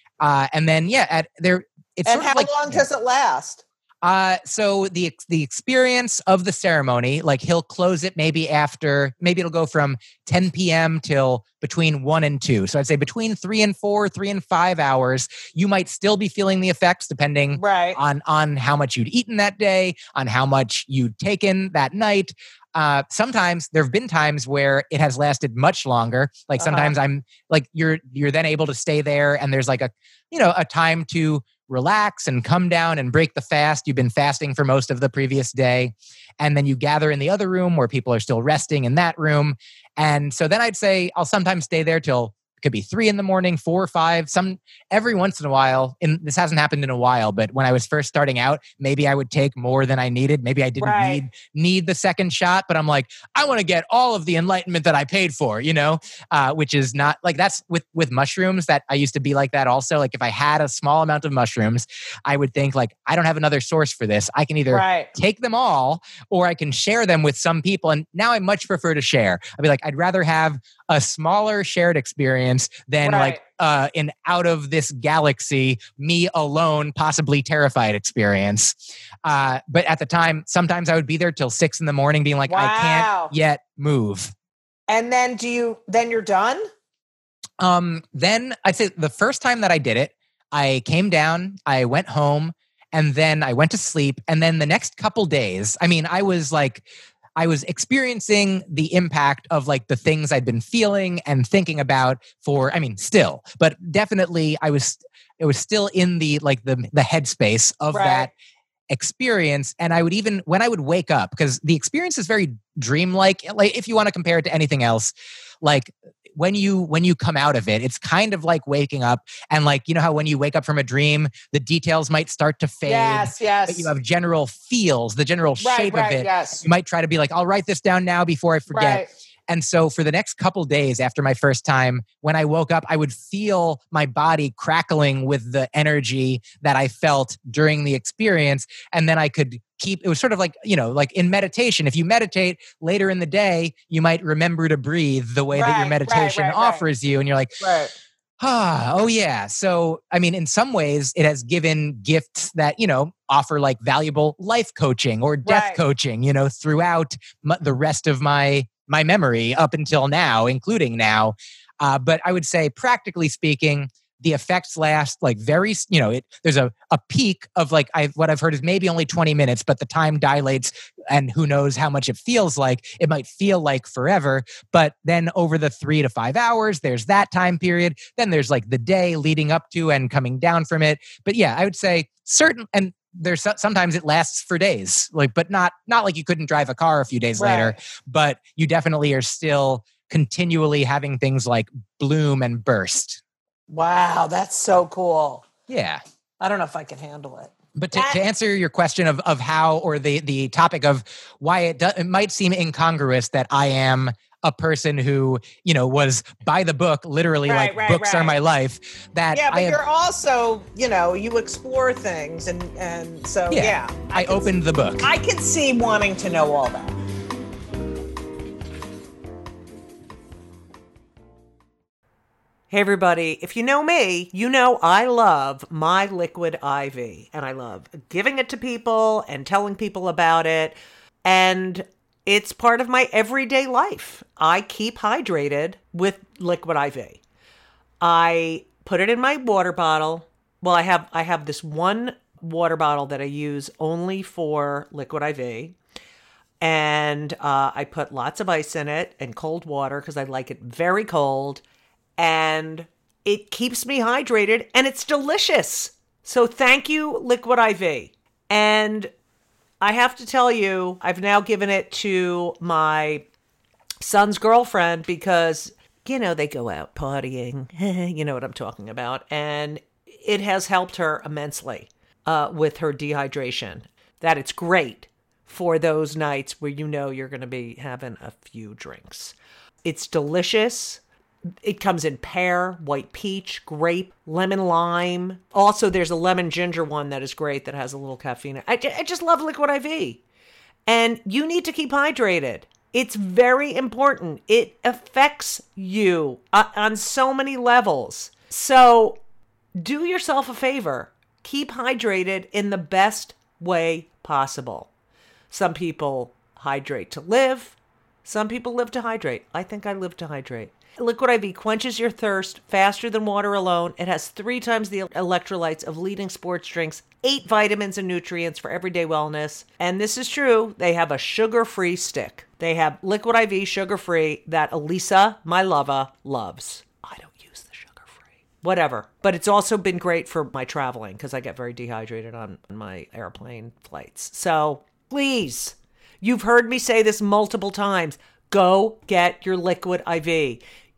And then, it's and how long does it last? So the experience of the ceremony, like he'll close it maybe it'll go from 10 p.m. till between 1 and 2. So I'd say between 3 and 4, 3 and 5 hours, you might still be feeling the effects depending on how much you'd eaten that day, on how much you'd taken that night. Sometimes there have been times where it has lasted much longer. Like sometimes I'm like, you're then able to stay there and there's like a time to relax and come down and break the fast. You've been fasting for most of the previous day. And then you gather in the other room where people are still resting in that room. And so then I'd say I'll sometimes stay there till could be 3 a.m, 4 or 5. Every once in a while, and this hasn't happened in a while, but when I was first starting out, maybe I would take more than I needed. Maybe I didn't need the second shot, but I'm like, I want to get all of the enlightenment that I paid for, which is not like that's with mushrooms that I used to be like that also. Like if I had a small amount of mushrooms, I would think like, I don't have another source for this. I can either take them all or I can share them with some people. And now I much prefer to share. I'd be like, I'd rather have a smaller shared experience than like an out of this galaxy, me alone, possibly terrified experience. But at the time, sometimes I would be there till 6 a.m. being like, I can't yet move. And then then you're done? Then I'd say the first time that I did it, I came down, I went home, and then I went to sleep. And then the next couple days, I was experiencing the impact of like the things I'd been feeling and thinking about still, but definitely it was still in the headspace of that experience. And I would even, when I would wake up, because the experience is very dreamlike, like if you want to compare it to anything else, like when you come out of it, it's kind of like waking up and like, how when you wake up from a dream, the details might start to fade. Yes. But you have general feels, the general shape of it. Yes. You might try to be like, I'll write this down now before I forget. Right. And so for the next couple days after my first time, when I woke up, I would feel my body crackling with the energy that I felt during the experience. And then I could it was sort of like, like in meditation, if you meditate later in the day, you might remember to breathe the way that your meditation offers you. And you're like, oh yeah. So, in some ways it has given gifts that, offer like valuable life coaching or death coaching, throughout the rest of my memory up until now, including now. But I would say, practically speaking, the effects last like there's a peak of like what I've heard is maybe only 20 minutes, but the time dilates and who knows how much it feels like. It might feel like forever, but then over the 3 to 5 hours, there's that time period. Then there's like the day leading up to and coming down from it. But yeah, I would say and there's sometimes it lasts for days, but not like you couldn't drive a car a few days later, but you definitely are still continually having things like bloom and burst. Wow, that's so cool. Yeah. I don't know if I can handle it. But to answer your question of how, or the topic of why it might seem incongruous that I am a person who, was by the book, literally books are my life. But you're also, you explore things and so I opened the book. I can see wanting to know all that. Hey everybody, if you know me, you know I love my Liquid IV and I love giving it to people and telling people about it, and it's part of my everyday life. I keep hydrated with Liquid IV. I put it in my water bottle. Well, I have this one water bottle that I use only for Liquid IV. And I put lots of ice in it and cold water because I like it very cold. And it keeps me hydrated and it's delicious. So thank you, Liquid IV. And I have to tell you, I've now given it to my son's girlfriend because, they go out partying. You know what I'm talking about. And it has helped her immensely with her dehydration. That it's great for those nights where you're going to be having a few drinks. It's delicious. It comes in pear, white peach, grape, lemon lime. Also, there's a lemon ginger one that is great that has a little caffeine. I just love Liquid IV. And you need to keep hydrated. It's very important. It affects you on so many levels. So do yourself a favor. Keep hydrated in the best way possible. Some people hydrate to live. Some people live to hydrate. I think I live to hydrate. Liquid IV quenches your thirst faster than water alone. It has 3 times the electrolytes of leading sports drinks, 8 vitamins and nutrients for everyday wellness. And this is true. They have a sugar-free stick. They have Liquid IV sugar-free that Elisa, my lover, loves. I don't use the sugar-free. Whatever. But it's also been great for my traveling because I get very dehydrated on my airplane flights. So please, you've heard me say this multiple times. Go get your Liquid IV.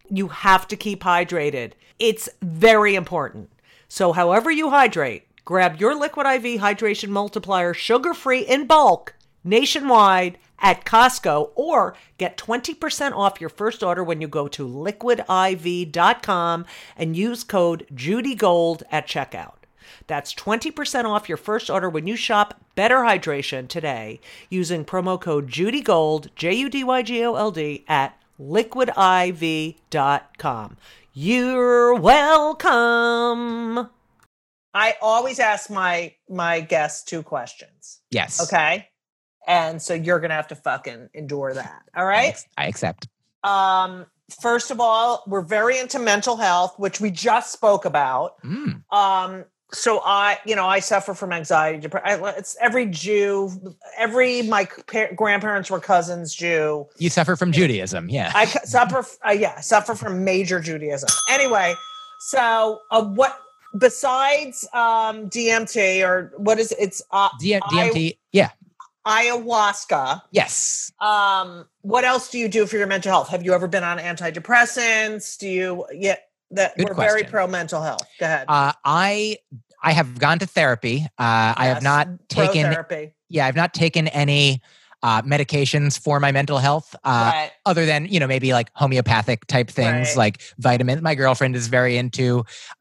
You have to keep hydrated. It's very important. So however you hydrate, grab your Liquid IV Hydration Multiplier sugar-free in bulk nationwide at Costco, or get 20% off your first order when you go to liquidiv.com and use code JudyGold at checkout. That's 20% off your first order when you shop Better Hydration today using promo code JudyGold, JUDYGOLD, at liquidiv.com. You're welcome. I always ask my guests 2 questions. Yes. Okay? And so you're going to have to fucking endure that. All right? I accept. First of all, we're very into mental health, which we just spoke about. So I suffer from anxiety, depression. It's every Jew, my grandparents were cousins Jew. You suffer from Judaism. Yeah. I suffer from major Judaism. Anyway, so what besides DMT, or what is it? It's DMT. Yeah. Ayahuasca. Yes. What else do you do for your mental health? Have you ever been on antidepressants? We're very pro mental health. Go ahead. I have gone to therapy. I have not taken therapy. Yeah, I've not taken any medications for my mental health, Right. other than, maybe like homeopathic type things, Right. like vitamins. My girlfriend is very into,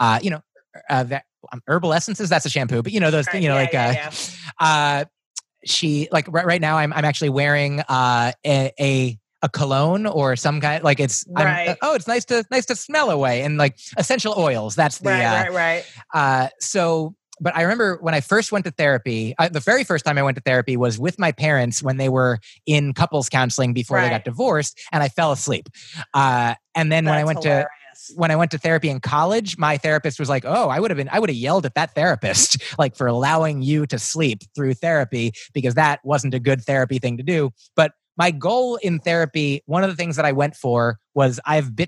herbal essences. That's a shampoo, but those, Right. she like right now I'm actually wearing a cologne or some kind, like it's Right. it's nice to smell away, and like essential oils. That's the Right. But I remember when I first went to therapy, the very first time I went to therapy was with my parents when they were in couples counseling before they got divorced, and I fell asleep. And then when I went to therapy in college, my therapist was like, "Oh, I would have yelled at that therapist like for allowing you to sleep through therapy, because that wasn't a good therapy thing to do." But my goal in therapy, one of the things that I went for was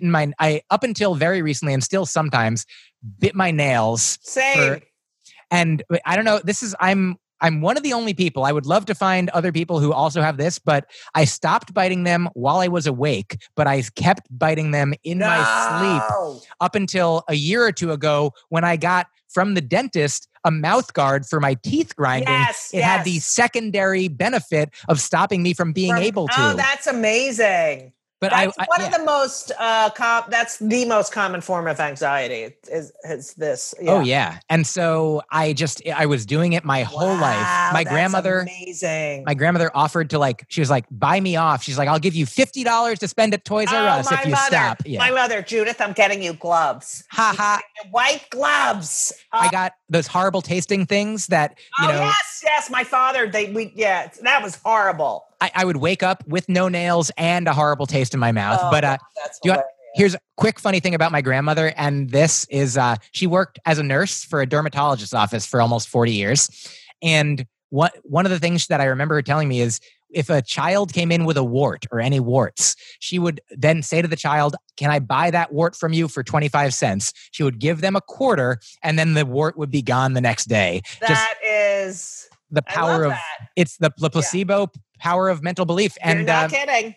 I up until very recently, and still sometimes, bit my nails. Same. And I don't know, I'm one of the only people. I would love to find other people who also have this, but I stopped biting them while I was awake, but I kept biting them in my sleep up until a year or 2 ago when I got from the dentist a mouth guard for my teeth grinding. It had the secondary benefit of stopping me from being able to. Oh, that's amazing. But that's one of the most that's the most common form of anxiety is this. Yeah. Oh yeah. And so I was doing it my whole life. My grandmother, amazing. My grandmother offered to she was like, buy me off. She's like, I'll give you $50 to spend at Toys R Us if you stop. Yeah. My mother, Judith, I'm getting you gloves. Ha ha. White gloves. I got those horrible tasting things that, Yes. My father, that was horrible. I would wake up with no nails and a horrible taste in my mouth. But here's a quick funny thing about my grandmother. And this is, she worked as a nurse for a dermatologist's office for almost 40 years. And one of the things that I remember her telling me is, if a child came in with a wart or any warts, she would then say to the child, "Can I buy that wart from you for 25 cents?" She would give them a quarter, and then the wart would be gone the next day. That is the power of it's the placebo power of mental belief. You're not kidding.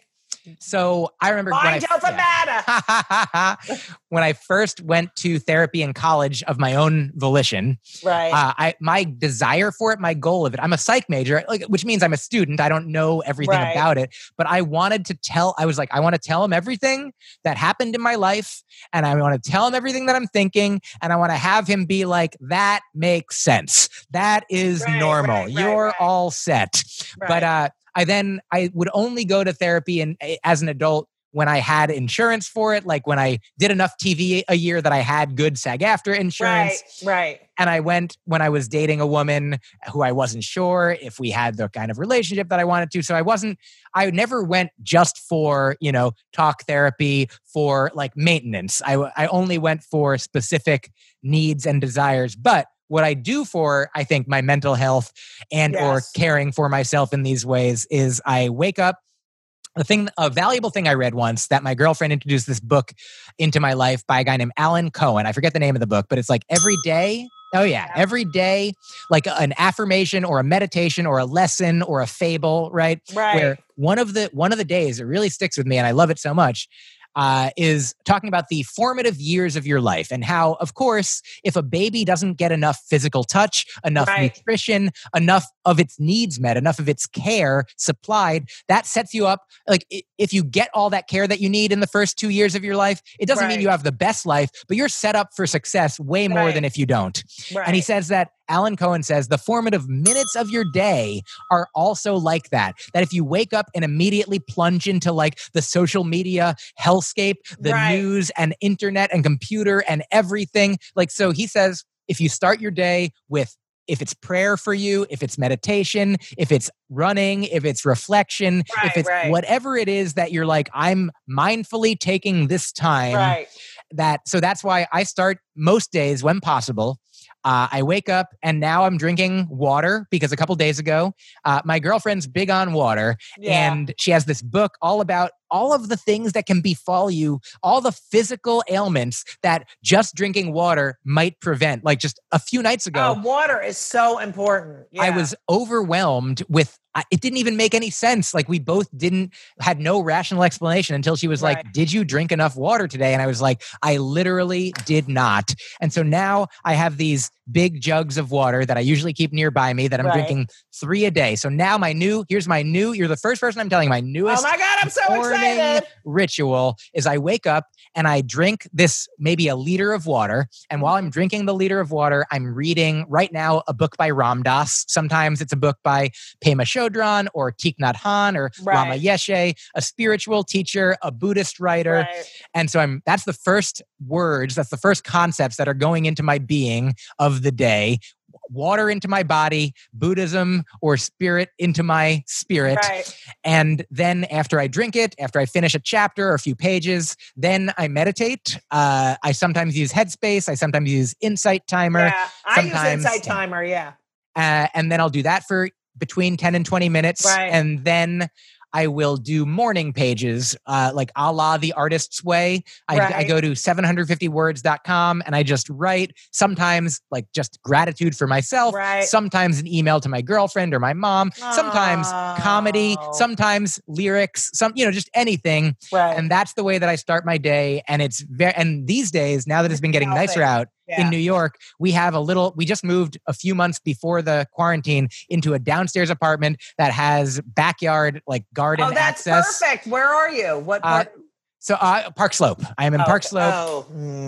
So I remember when I first went to therapy in college of my own volition, right? My desire for it, my goal of it, I'm a psych major, which means I'm a student. I don't know everything about it, but I wanted to tell, I want to tell him everything that happened in my life. And I want to tell him everything that I'm thinking. And I want to have him be like, that makes sense. That is normal. You're all set. But, I would only go to therapy as an adult when I had insurance for it, like when I did enough TV a year that I had good SAG-AFTRA insurance. Right. And I went when I was dating a woman who I wasn't sure if we had the kind of relationship that I wanted to. So I never went just for, talk therapy for like maintenance. I only went for specific needs and desires. But what I do for, I think, my mental health and or caring for myself in these ways is I wake up. A valuable thing I read once, that my girlfriend introduced this book into my life by a guy named Alan Cohen. I forget the name of the book, but it's like every day. Oh yeah. Every day, like an affirmation or a meditation or a lesson or a fable, right? Right. Where one of the days, it really sticks with me and I love it so much. is talking about the formative years of your life and how, of course, if a baby doesn't get enough physical touch, enough nutrition, enough of its needs met, enough of its care supplied, that sets you up. Like if you get all that care that you need in the first 2 years of your life, it doesn't mean you have the best life, but you're set up for success way more than if you don't. And he says that, Alan Cohen says, the formative minutes of your day are also like that. That if you wake up and immediately plunge into like the social media hellscape, the news and internet and computer and everything. Like, so he says, if you start your day with, if it's prayer for you, if it's meditation, if it's running, if it's reflection, if it's whatever it is that you're like, I'm mindfully taking this time. So that's why I start most days when possible. I wake up and now I'm drinking water because a couple days ago, my girlfriend's big on water and she has this book all about all of the things that can befall you, all the physical ailments that just drinking water might prevent. Like just a few nights ago. Oh, water is so important. I was overwhelmed with, it didn't even make any sense. Like we both had no rational explanation until she was like, did you drink enough water today? And I was like, I literally did not. And so now I have these big jugs of water that I usually keep nearby me that I'm drinking 3 a day. So now you're the first person I'm telling my newest. Oh my God, I'm so excited. Ritual is I wake up and I drink this, maybe a liter of water. And while I'm drinking the liter of water, I'm reading right now a book by Ram Dass. Sometimes it's a book by Pema Chodron or Thich Nhat Hanh or Lama Yeshe, a spiritual teacher, a Buddhist writer. And so that's the first words, that's the first concepts that are going into my being of the day. Water into my body, Buddhism or spirit into my spirit. And then after I drink it, after I finish a chapter or a few pages, then I meditate. I sometimes use Headspace. I sometimes use Insight Timer. Yeah, I use Insight Timer, and then I'll do that for between 10 and 20 minutes. And then I will do morning pages, like a la The Artist's Way. I go to 750words.com and I just write, sometimes like just gratitude for myself, sometimes an email to my girlfriend or my mom, sometimes comedy, sometimes lyrics, just anything. And that's the way that I start my day. And and these days, now that it's been getting nicer out, in New York, we just moved a few months before the quarantine into a downstairs apartment that has backyard, like garden access. Oh, that's perfect. Where are you? What part? Park Slope. I am in Park Slope.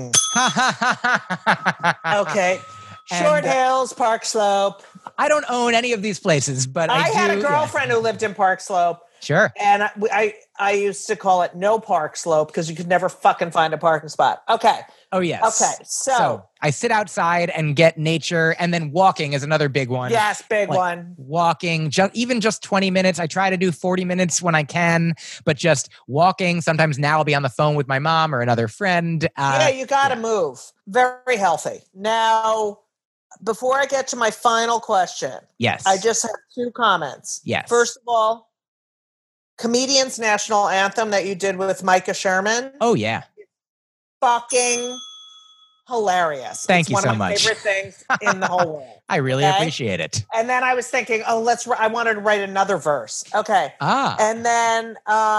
Okay. Short Hills, Park Slope. I don't own any of these places, but I had a girlfriend who lived in Park Slope. Sure. And I used to call it no Park Slope because you could never fucking find a parking spot. Okay. Oh, yes. Okay. So I sit outside and get nature, and then walking is another big one. Yes, big one. Walking, even just 20 minutes. I try to do 40 minutes when I can, but just walking. Sometimes now I'll be on the phone with my mom or another friend. You got to move. Very healthy. Now, before I get to my final question, I just have 2 comments. Yes. First of all, Comedian's National Anthem that you did with Micah Sherman. Oh, yeah. Fucking hilarious. Thank you so much. One of my favorite things in the whole world. I really appreciate it. And then I was thinking, I wanted to write another verse. Okay. And then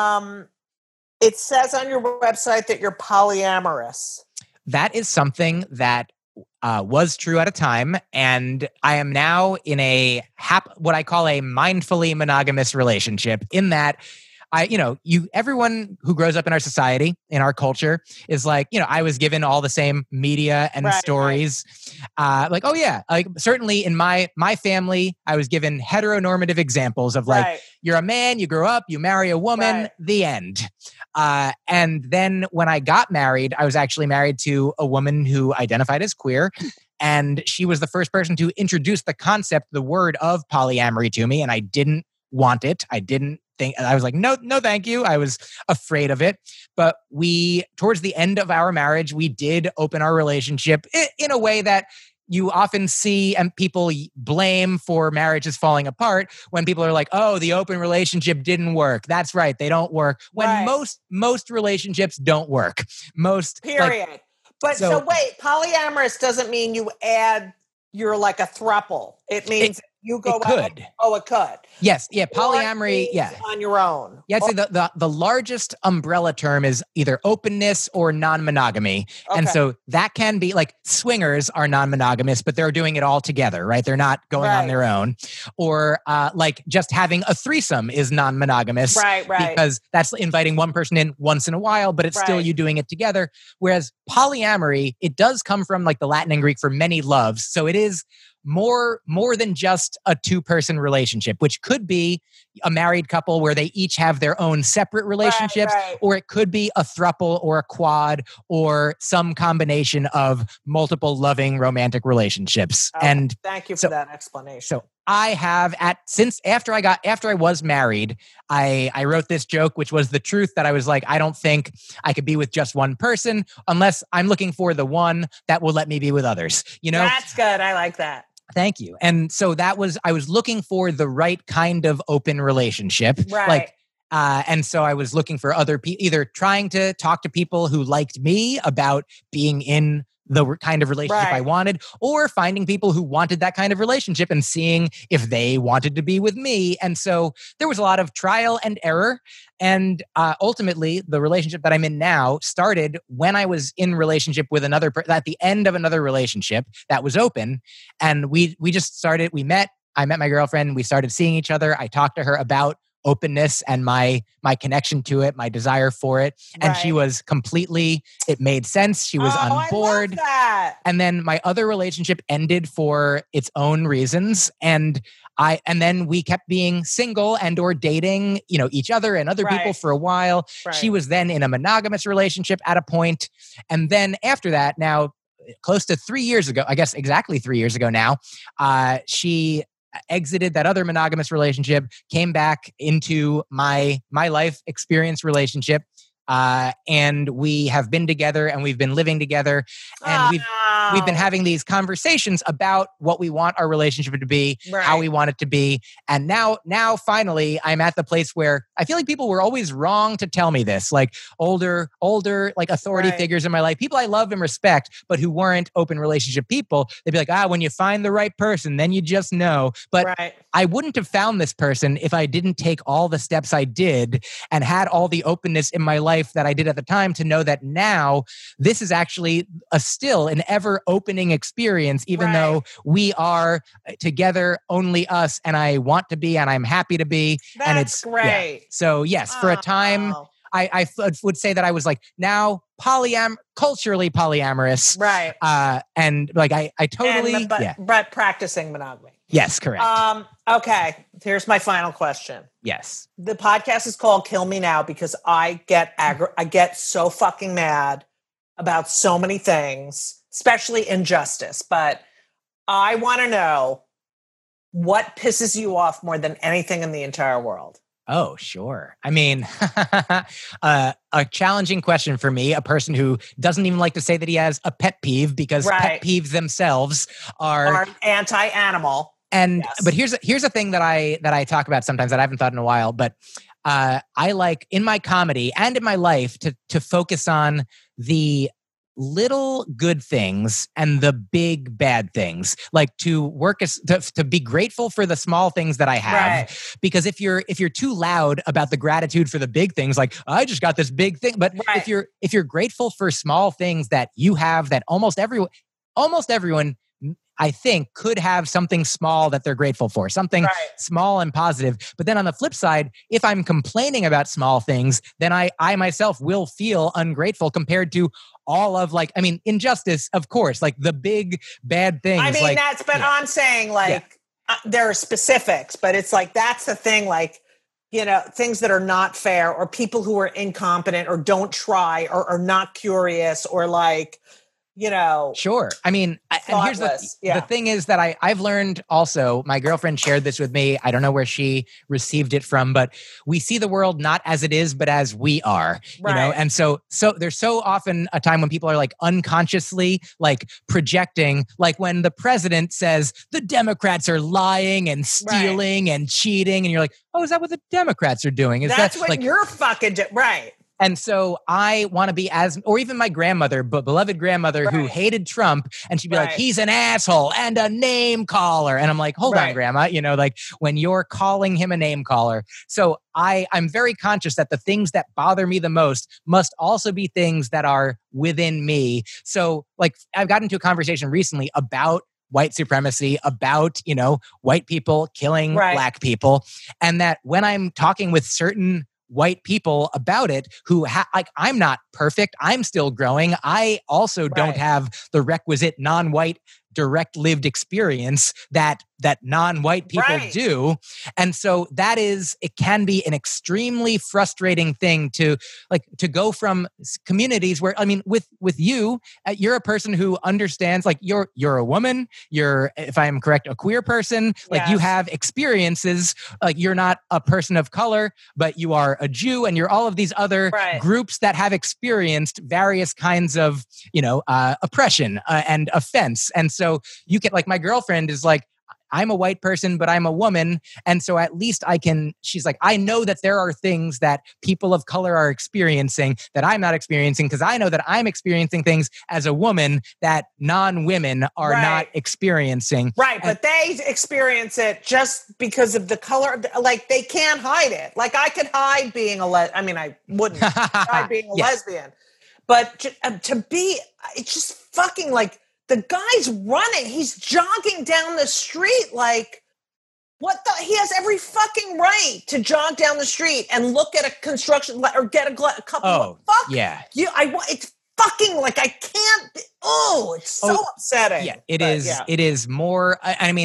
it says on your website that you're polyamorous. That is something that was true at a time, and I am now in what I call a mindfully monogamous relationship. In that, everyone who grows up in our society, in our culture, is like, I was given all the same media and stories. Like, oh yeah, like certainly in my family, I was given heteronormative examples of like, you're a man, you grow up, you marry a woman, the end. And then when I got married, I was actually married to a woman who identified as queer. And she was the first person to introduce the concept, the word of polyamory to me. And I didn't want it. I was like, no, thank you. I was afraid of it. But towards the end of our marriage, we did open our relationship in a way that you often see and people blame for marriages falling apart when people are like, oh, the open relationship didn't work. That's right. They don't work. When most relationships don't work. Period. But so wait, polyamorous doesn't mean you're like a throuple. It means You go It out. could. Oh, it could. Yes. Yeah. Or Polyamory. it's Yeah. on your own. Yeah, I'd say the largest umbrella term is either openness or non-monogamy. And Okay. so that can be like swingers are non-monogamous, but they're doing it all together, right? They're not going on Right. their own. Or like just having a threesome is non-monogamous. Right. Because that's inviting one person in once in a while, but it's still Right. you doing it together. Whereas polyamory, it does come from like the Latin and Greek for many loves. So it is more than just a two-person relationship, which could be a married couple where they each have their own separate relationships, Right. or it could be a throuple or a quad or some combination of multiple loving romantic relationships. Okay. And Thank you for so- that explanation. so I have after I was married, I wrote this joke, which was the truth, that I was like, I don't think I could be with just one person unless I'm looking for the one that will let me be with others. You know, That's good. I like that. Thank you. And so I was looking for the right kind of open relationship. Right. Like, and so I was looking for other people, either trying to talk to people who liked me about being in the kind of relationship I Right. wanted, or finding people who wanted that kind of relationship and seeing if they wanted to be with me. And so there was a lot of trial and error. And ultimately, the relationship that I'm in now started when I was in relationship with at the end of another relationship that was open. And we just started, I met my girlfriend, we started seeing each other. I talked to her about openness and my connection to it, my desire for it. And she Right. was it made sense. She was on board. I love that. And then my other relationship ended for its own reasons. And then we kept being single and or dating, each other and other people Right. for a while. Right. She was then in a monogamous relationship at a point. And then after that, now close to 3 years ago, I guess exactly 3 years ago now, she exited that other monogamous relationship, came back into my life experience relationship. And we have been together and we've been living together, and we've been having these conversations about what we want our relationship to be, how Right. we want it to be. And now finally I'm at the place where I feel like people were always wrong to tell me this, like older like authority Right. figures in my life, people I love and respect, but who weren't open relationship people. They'd be like, when you find the right person, then you just know. But Right. I wouldn't have found this person if I didn't take all the steps I did and had all the openness in my life that I did at the time to know that now this is actually still an ever opening experience, even Right. though we are together, only us, and I want to be and I'm happy to be. And That's it's great. So yes, for a time, Oh, I would say that I was like now culturally polyamorous. right. And like I totally, And, but practicing monogamy. Yes, correct. Okay. Here's my final question. Yes. The podcast is called Kill Me Now because I get so fucking mad about so many things, especially injustice. But I want to know what pisses you off more than anything in the entire world. Oh, sure. I mean, a challenging question for me, a person who doesn't even like to say that he has a pet peeve, because Right. pet peeves themselves are Or anti-animal. And Yes. but here's a thing that I talk about sometimes that I haven't thought in a while, but I like in my comedy and in my life to focus on the little good things and the big bad things, like to be grateful for the small things that I have. Right. Because if you're too loud about the gratitude for the big things, like I just got this big thing, but Right. if you're grateful for small things that you have, that almost everyone I think could have something small that they're grateful for, something Right. small and positive. But then on the flip side, if I'm complaining about small things, then I myself will feel ungrateful compared to all of injustice, of course, like the big bad things. I mean, yeah. I'm saying there are specifics, but it's like, that's the thing, like, things that are not fair, or people who are incompetent or don't try or are not curious, or like, Sure. I mean, and here's the thing is that I've learned also, my girlfriend shared this with me. I don't know where she received it from, but we see the world not as it is, but as we are, Right. And so there's so often a time when people are like unconsciously like projecting, like when the president says the Democrats are lying and stealing and cheating. And you're like, oh, is that what the Democrats are doing? That's what you're fucking right. And so I want to be or even my grandmother, but beloved grandmother who hated Trump, and she'd be like, he's an asshole and a name caller. And I'm like, hold on, grandma, like when you're calling him a name caller. So I'm very conscious that the things that bother me the most must also be things that are within me. So like I've gotten into a conversation recently about white supremacy, about, white people killing Black people. And that when I'm talking with certain white people about it who I'm not perfect. I'm still growing. I also don't have the requisite non-white direct lived experience that non-white people do. And so it can be an extremely frustrating thing to go from communities where, with you, you're a person who understands, like you're a woman, you're, if I'm correct, a queer person, like you have experiences, like you're not a person of color, but you are a Jew and you're all of these other groups that have experienced various kinds of, oppression and offense. And so you can, like, my girlfriend is like, I'm a white person, but I'm a woman. And so at least she's like, I know that there are things that people of color are experiencing that I'm not experiencing, because I know that I'm experiencing things as a woman that non-women are not experieing. Right. But they experience it just because of the color. Like they can't hide it. Like I could hide being I wouldn't hide being a lesbian. But it's just fucking like, the guy's running. He's jogging down the street like, he has every fucking right to jog down the street and look at a construction or get a couple of, it's fucking like, I can't, it's so upsetting. Yeah, it is. Yeah. It is more,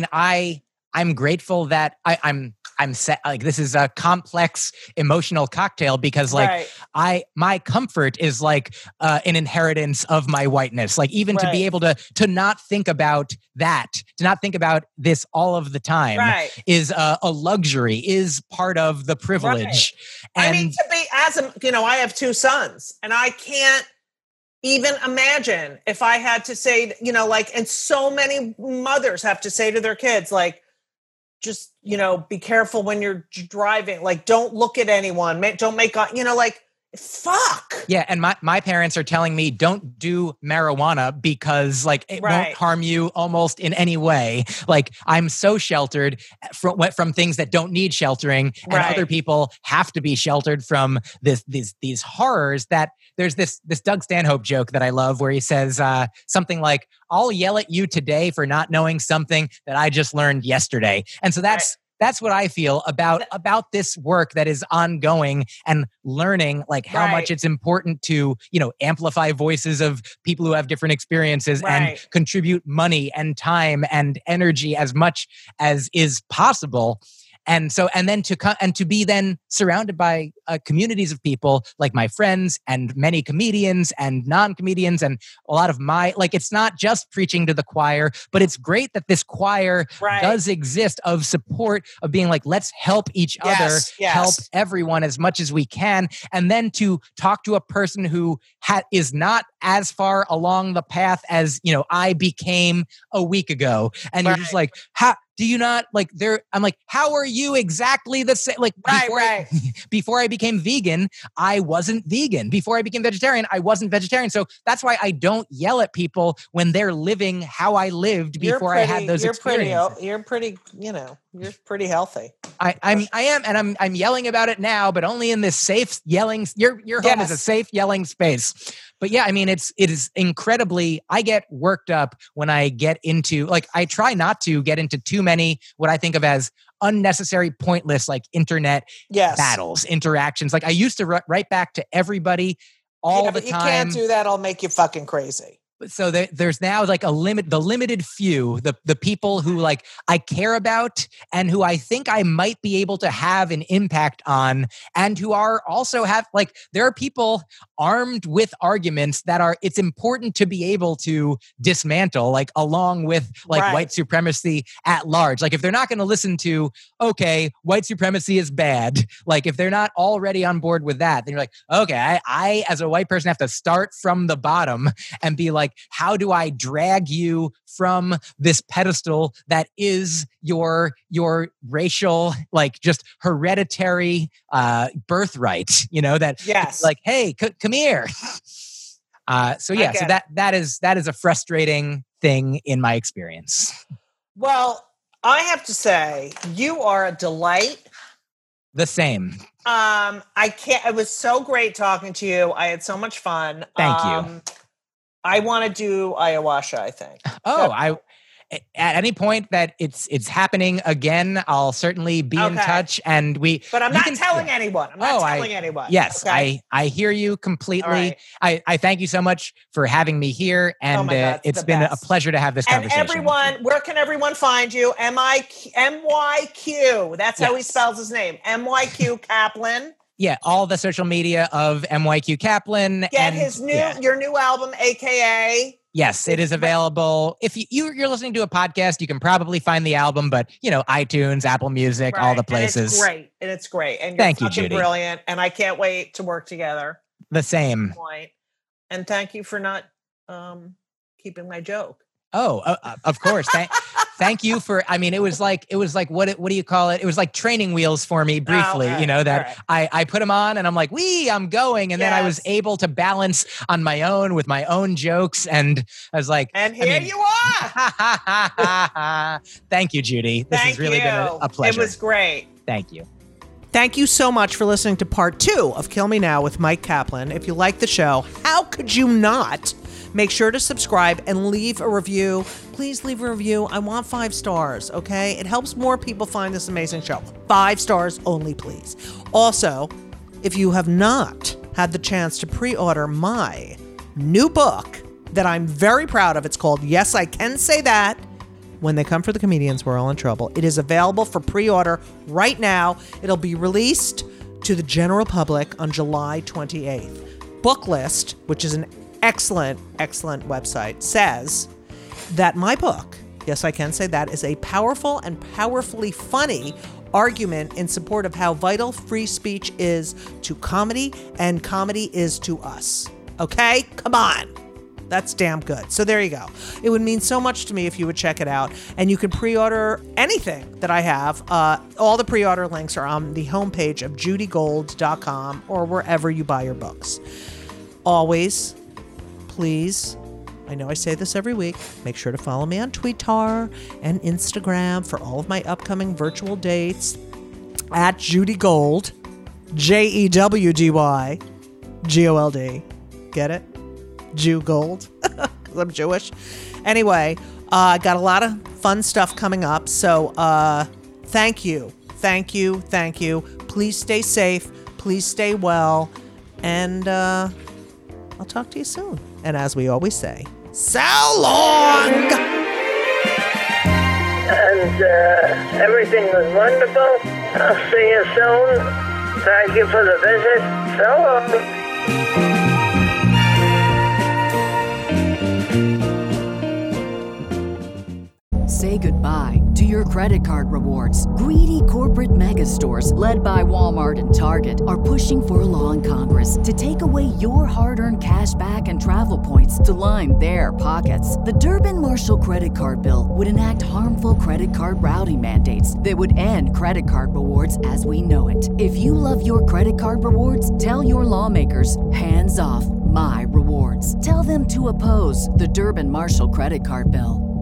I'm grateful that I'm set. Like this is a complex emotional cocktail because my comfort is like an inheritance of my whiteness. Like even to be able to not think about that, to not think about this all of the time is a luxury, is part of the privilege. And to be I have two sons and I can't even imagine if I had to say, and so many mothers have to say to their kids, like, just, be careful when you're driving. Like, don't look at anyone. Don't make, fuck. Yeah. And my parents are telling me don't do marijuana because it won't harm you almost in any way. Like I'm so sheltered from things that don't need sheltering, and other people have to be sheltered from these horrors. That there's this Doug Stanhope joke that I love where he says something like, I'll yell at you today for not knowing something that I just learned yesterday. And so that's what I feel about this work that is ongoing, and learning like how much it's important to, amplify voices of people who have different experiences and contribute money and time and energy as much as is possible. And so, and then to be then surrounded by communities of people like my friends and many comedians and non-comedians and a lot of it's not just preaching to the choir, but it's great that this choir does exist of support, of being like, let's help each other, help everyone as much as we can. And then to talk to a person who is not as far along the path as, I became a week ago. And you're just like, how do you not like there? I'm like, how are you exactly the same? Like before I became vegan, I wasn't vegan. Before I became vegetarian, I wasn't vegetarian. So that's why I don't yell at people when they're living how I lived before I had those experiences. You're pretty, you're pretty healthy. I am, and I'm yelling about it now, but only in this safe yelling. Your home is a safe yelling space. But yeah, it is incredibly, I get worked up when I get into, I try not to get into too many, what I think of as unnecessary, pointless, internet battles, interactions. Like I used to write back to everybody all the time. You can't do that. I'll make you fucking crazy. So there's now the limited few, the people who I care about and who I think I might be able to have an impact on, and who are also there are people armed with arguments that it's important to be able to dismantle, along with white supremacy at large. If they're not going to listen to, okay, white supremacy is bad. If they're not already on board with that, then you're like, okay, I as a white person have to start from the bottom and be like, like, how do I drag you from this pedestal that is your racial, like, just hereditary birthright, you know, that Yes. like, hey, come here. So that is a frustrating thing in my experience. Well, I have to say, you are a delight. The same. It was so great talking to you. I had so much fun. Thank you. I want to do ayahuasca, I think. At any point that it's happening again, I'll certainly be in touch. And but I'm not telling anyone. I'm not telling anyone. Yes, okay? I hear you completely. Right. I thank you so much for having me here, and it's been a pleasure to have this conversation. And everyone, where can everyone find you? MYQ. That's how he spells his name. MYQ Kaplan. Yeah, all the social media of MYQ Kaplan. Get his your new album, AKA. Yes, it is available. If you're listening to a podcast, you can probably find the album, but iTunes, Apple Music, all the places. And it's great. And you're thank you, Judy. Brilliant. And I can't wait to work together. The same. And thank you for not keeping my joke. Oh, of course. Thank you for. I mean, it was like what do you call it? It was like training wheels for me briefly. I put them on and I'm like, I'm going, and then I was able to balance on my own with my own jokes, and I was like, and here you are. Thank you, Judy. This has really been a pleasure. It was great. Thank you. Thank you so much for listening to part 2 of Kill Me Now with Mike Kaplan. If you like the show, how could you not? Make sure to subscribe and leave a review. Please leave a review. I want 5 stars, okay? It helps more people find this amazing show. 5 stars only, please. Also, if you have not had the chance to pre-order my new book that I'm very proud of, it's called Yes, I Can Say That. When they come for the comedians, we're all in trouble. It is available for pre-order right now. It'll be released to the general public on July 28th. Booklist, which is an excellent website, says that my book, Yes, I Can Say That, is a powerful and powerfully funny argument in support of how vital free speech is to comedy and comedy is to us. Okay? Come on. That's damn good. So there you go. It would mean so much to me if you would check it out. And you can pre-order anything that I have. All the pre-order links are on the homepage of judygold.com or wherever you buy your books. Always, please, I know I say this every week, make sure to follow me on Twitter and Instagram for all of my upcoming virtual dates at Judy Gold, JEWDY GOLD. Get it? Jew Gold, because I'm Jewish. Anyway, I got a lot of fun stuff coming up. So thank you. Please stay safe. Please stay well. And I'll talk to you soon. And as we always say, so long! And everything was wonderful. I'll see you soon. Thank you for the visit. So long. Say goodbye to your credit card rewards. Greedy corporate mega stores, led by Walmart and Target, are pushing for a law in Congress to take away your hard-earned cash back and travel points to line their pockets. The Durbin-Marshall credit card bill would enact harmful credit card routing mandates that would end credit card rewards as we know it. If you love your credit card rewards, tell your lawmakers, hands off my rewards. Tell them to oppose the Durbin-Marshall credit card bill.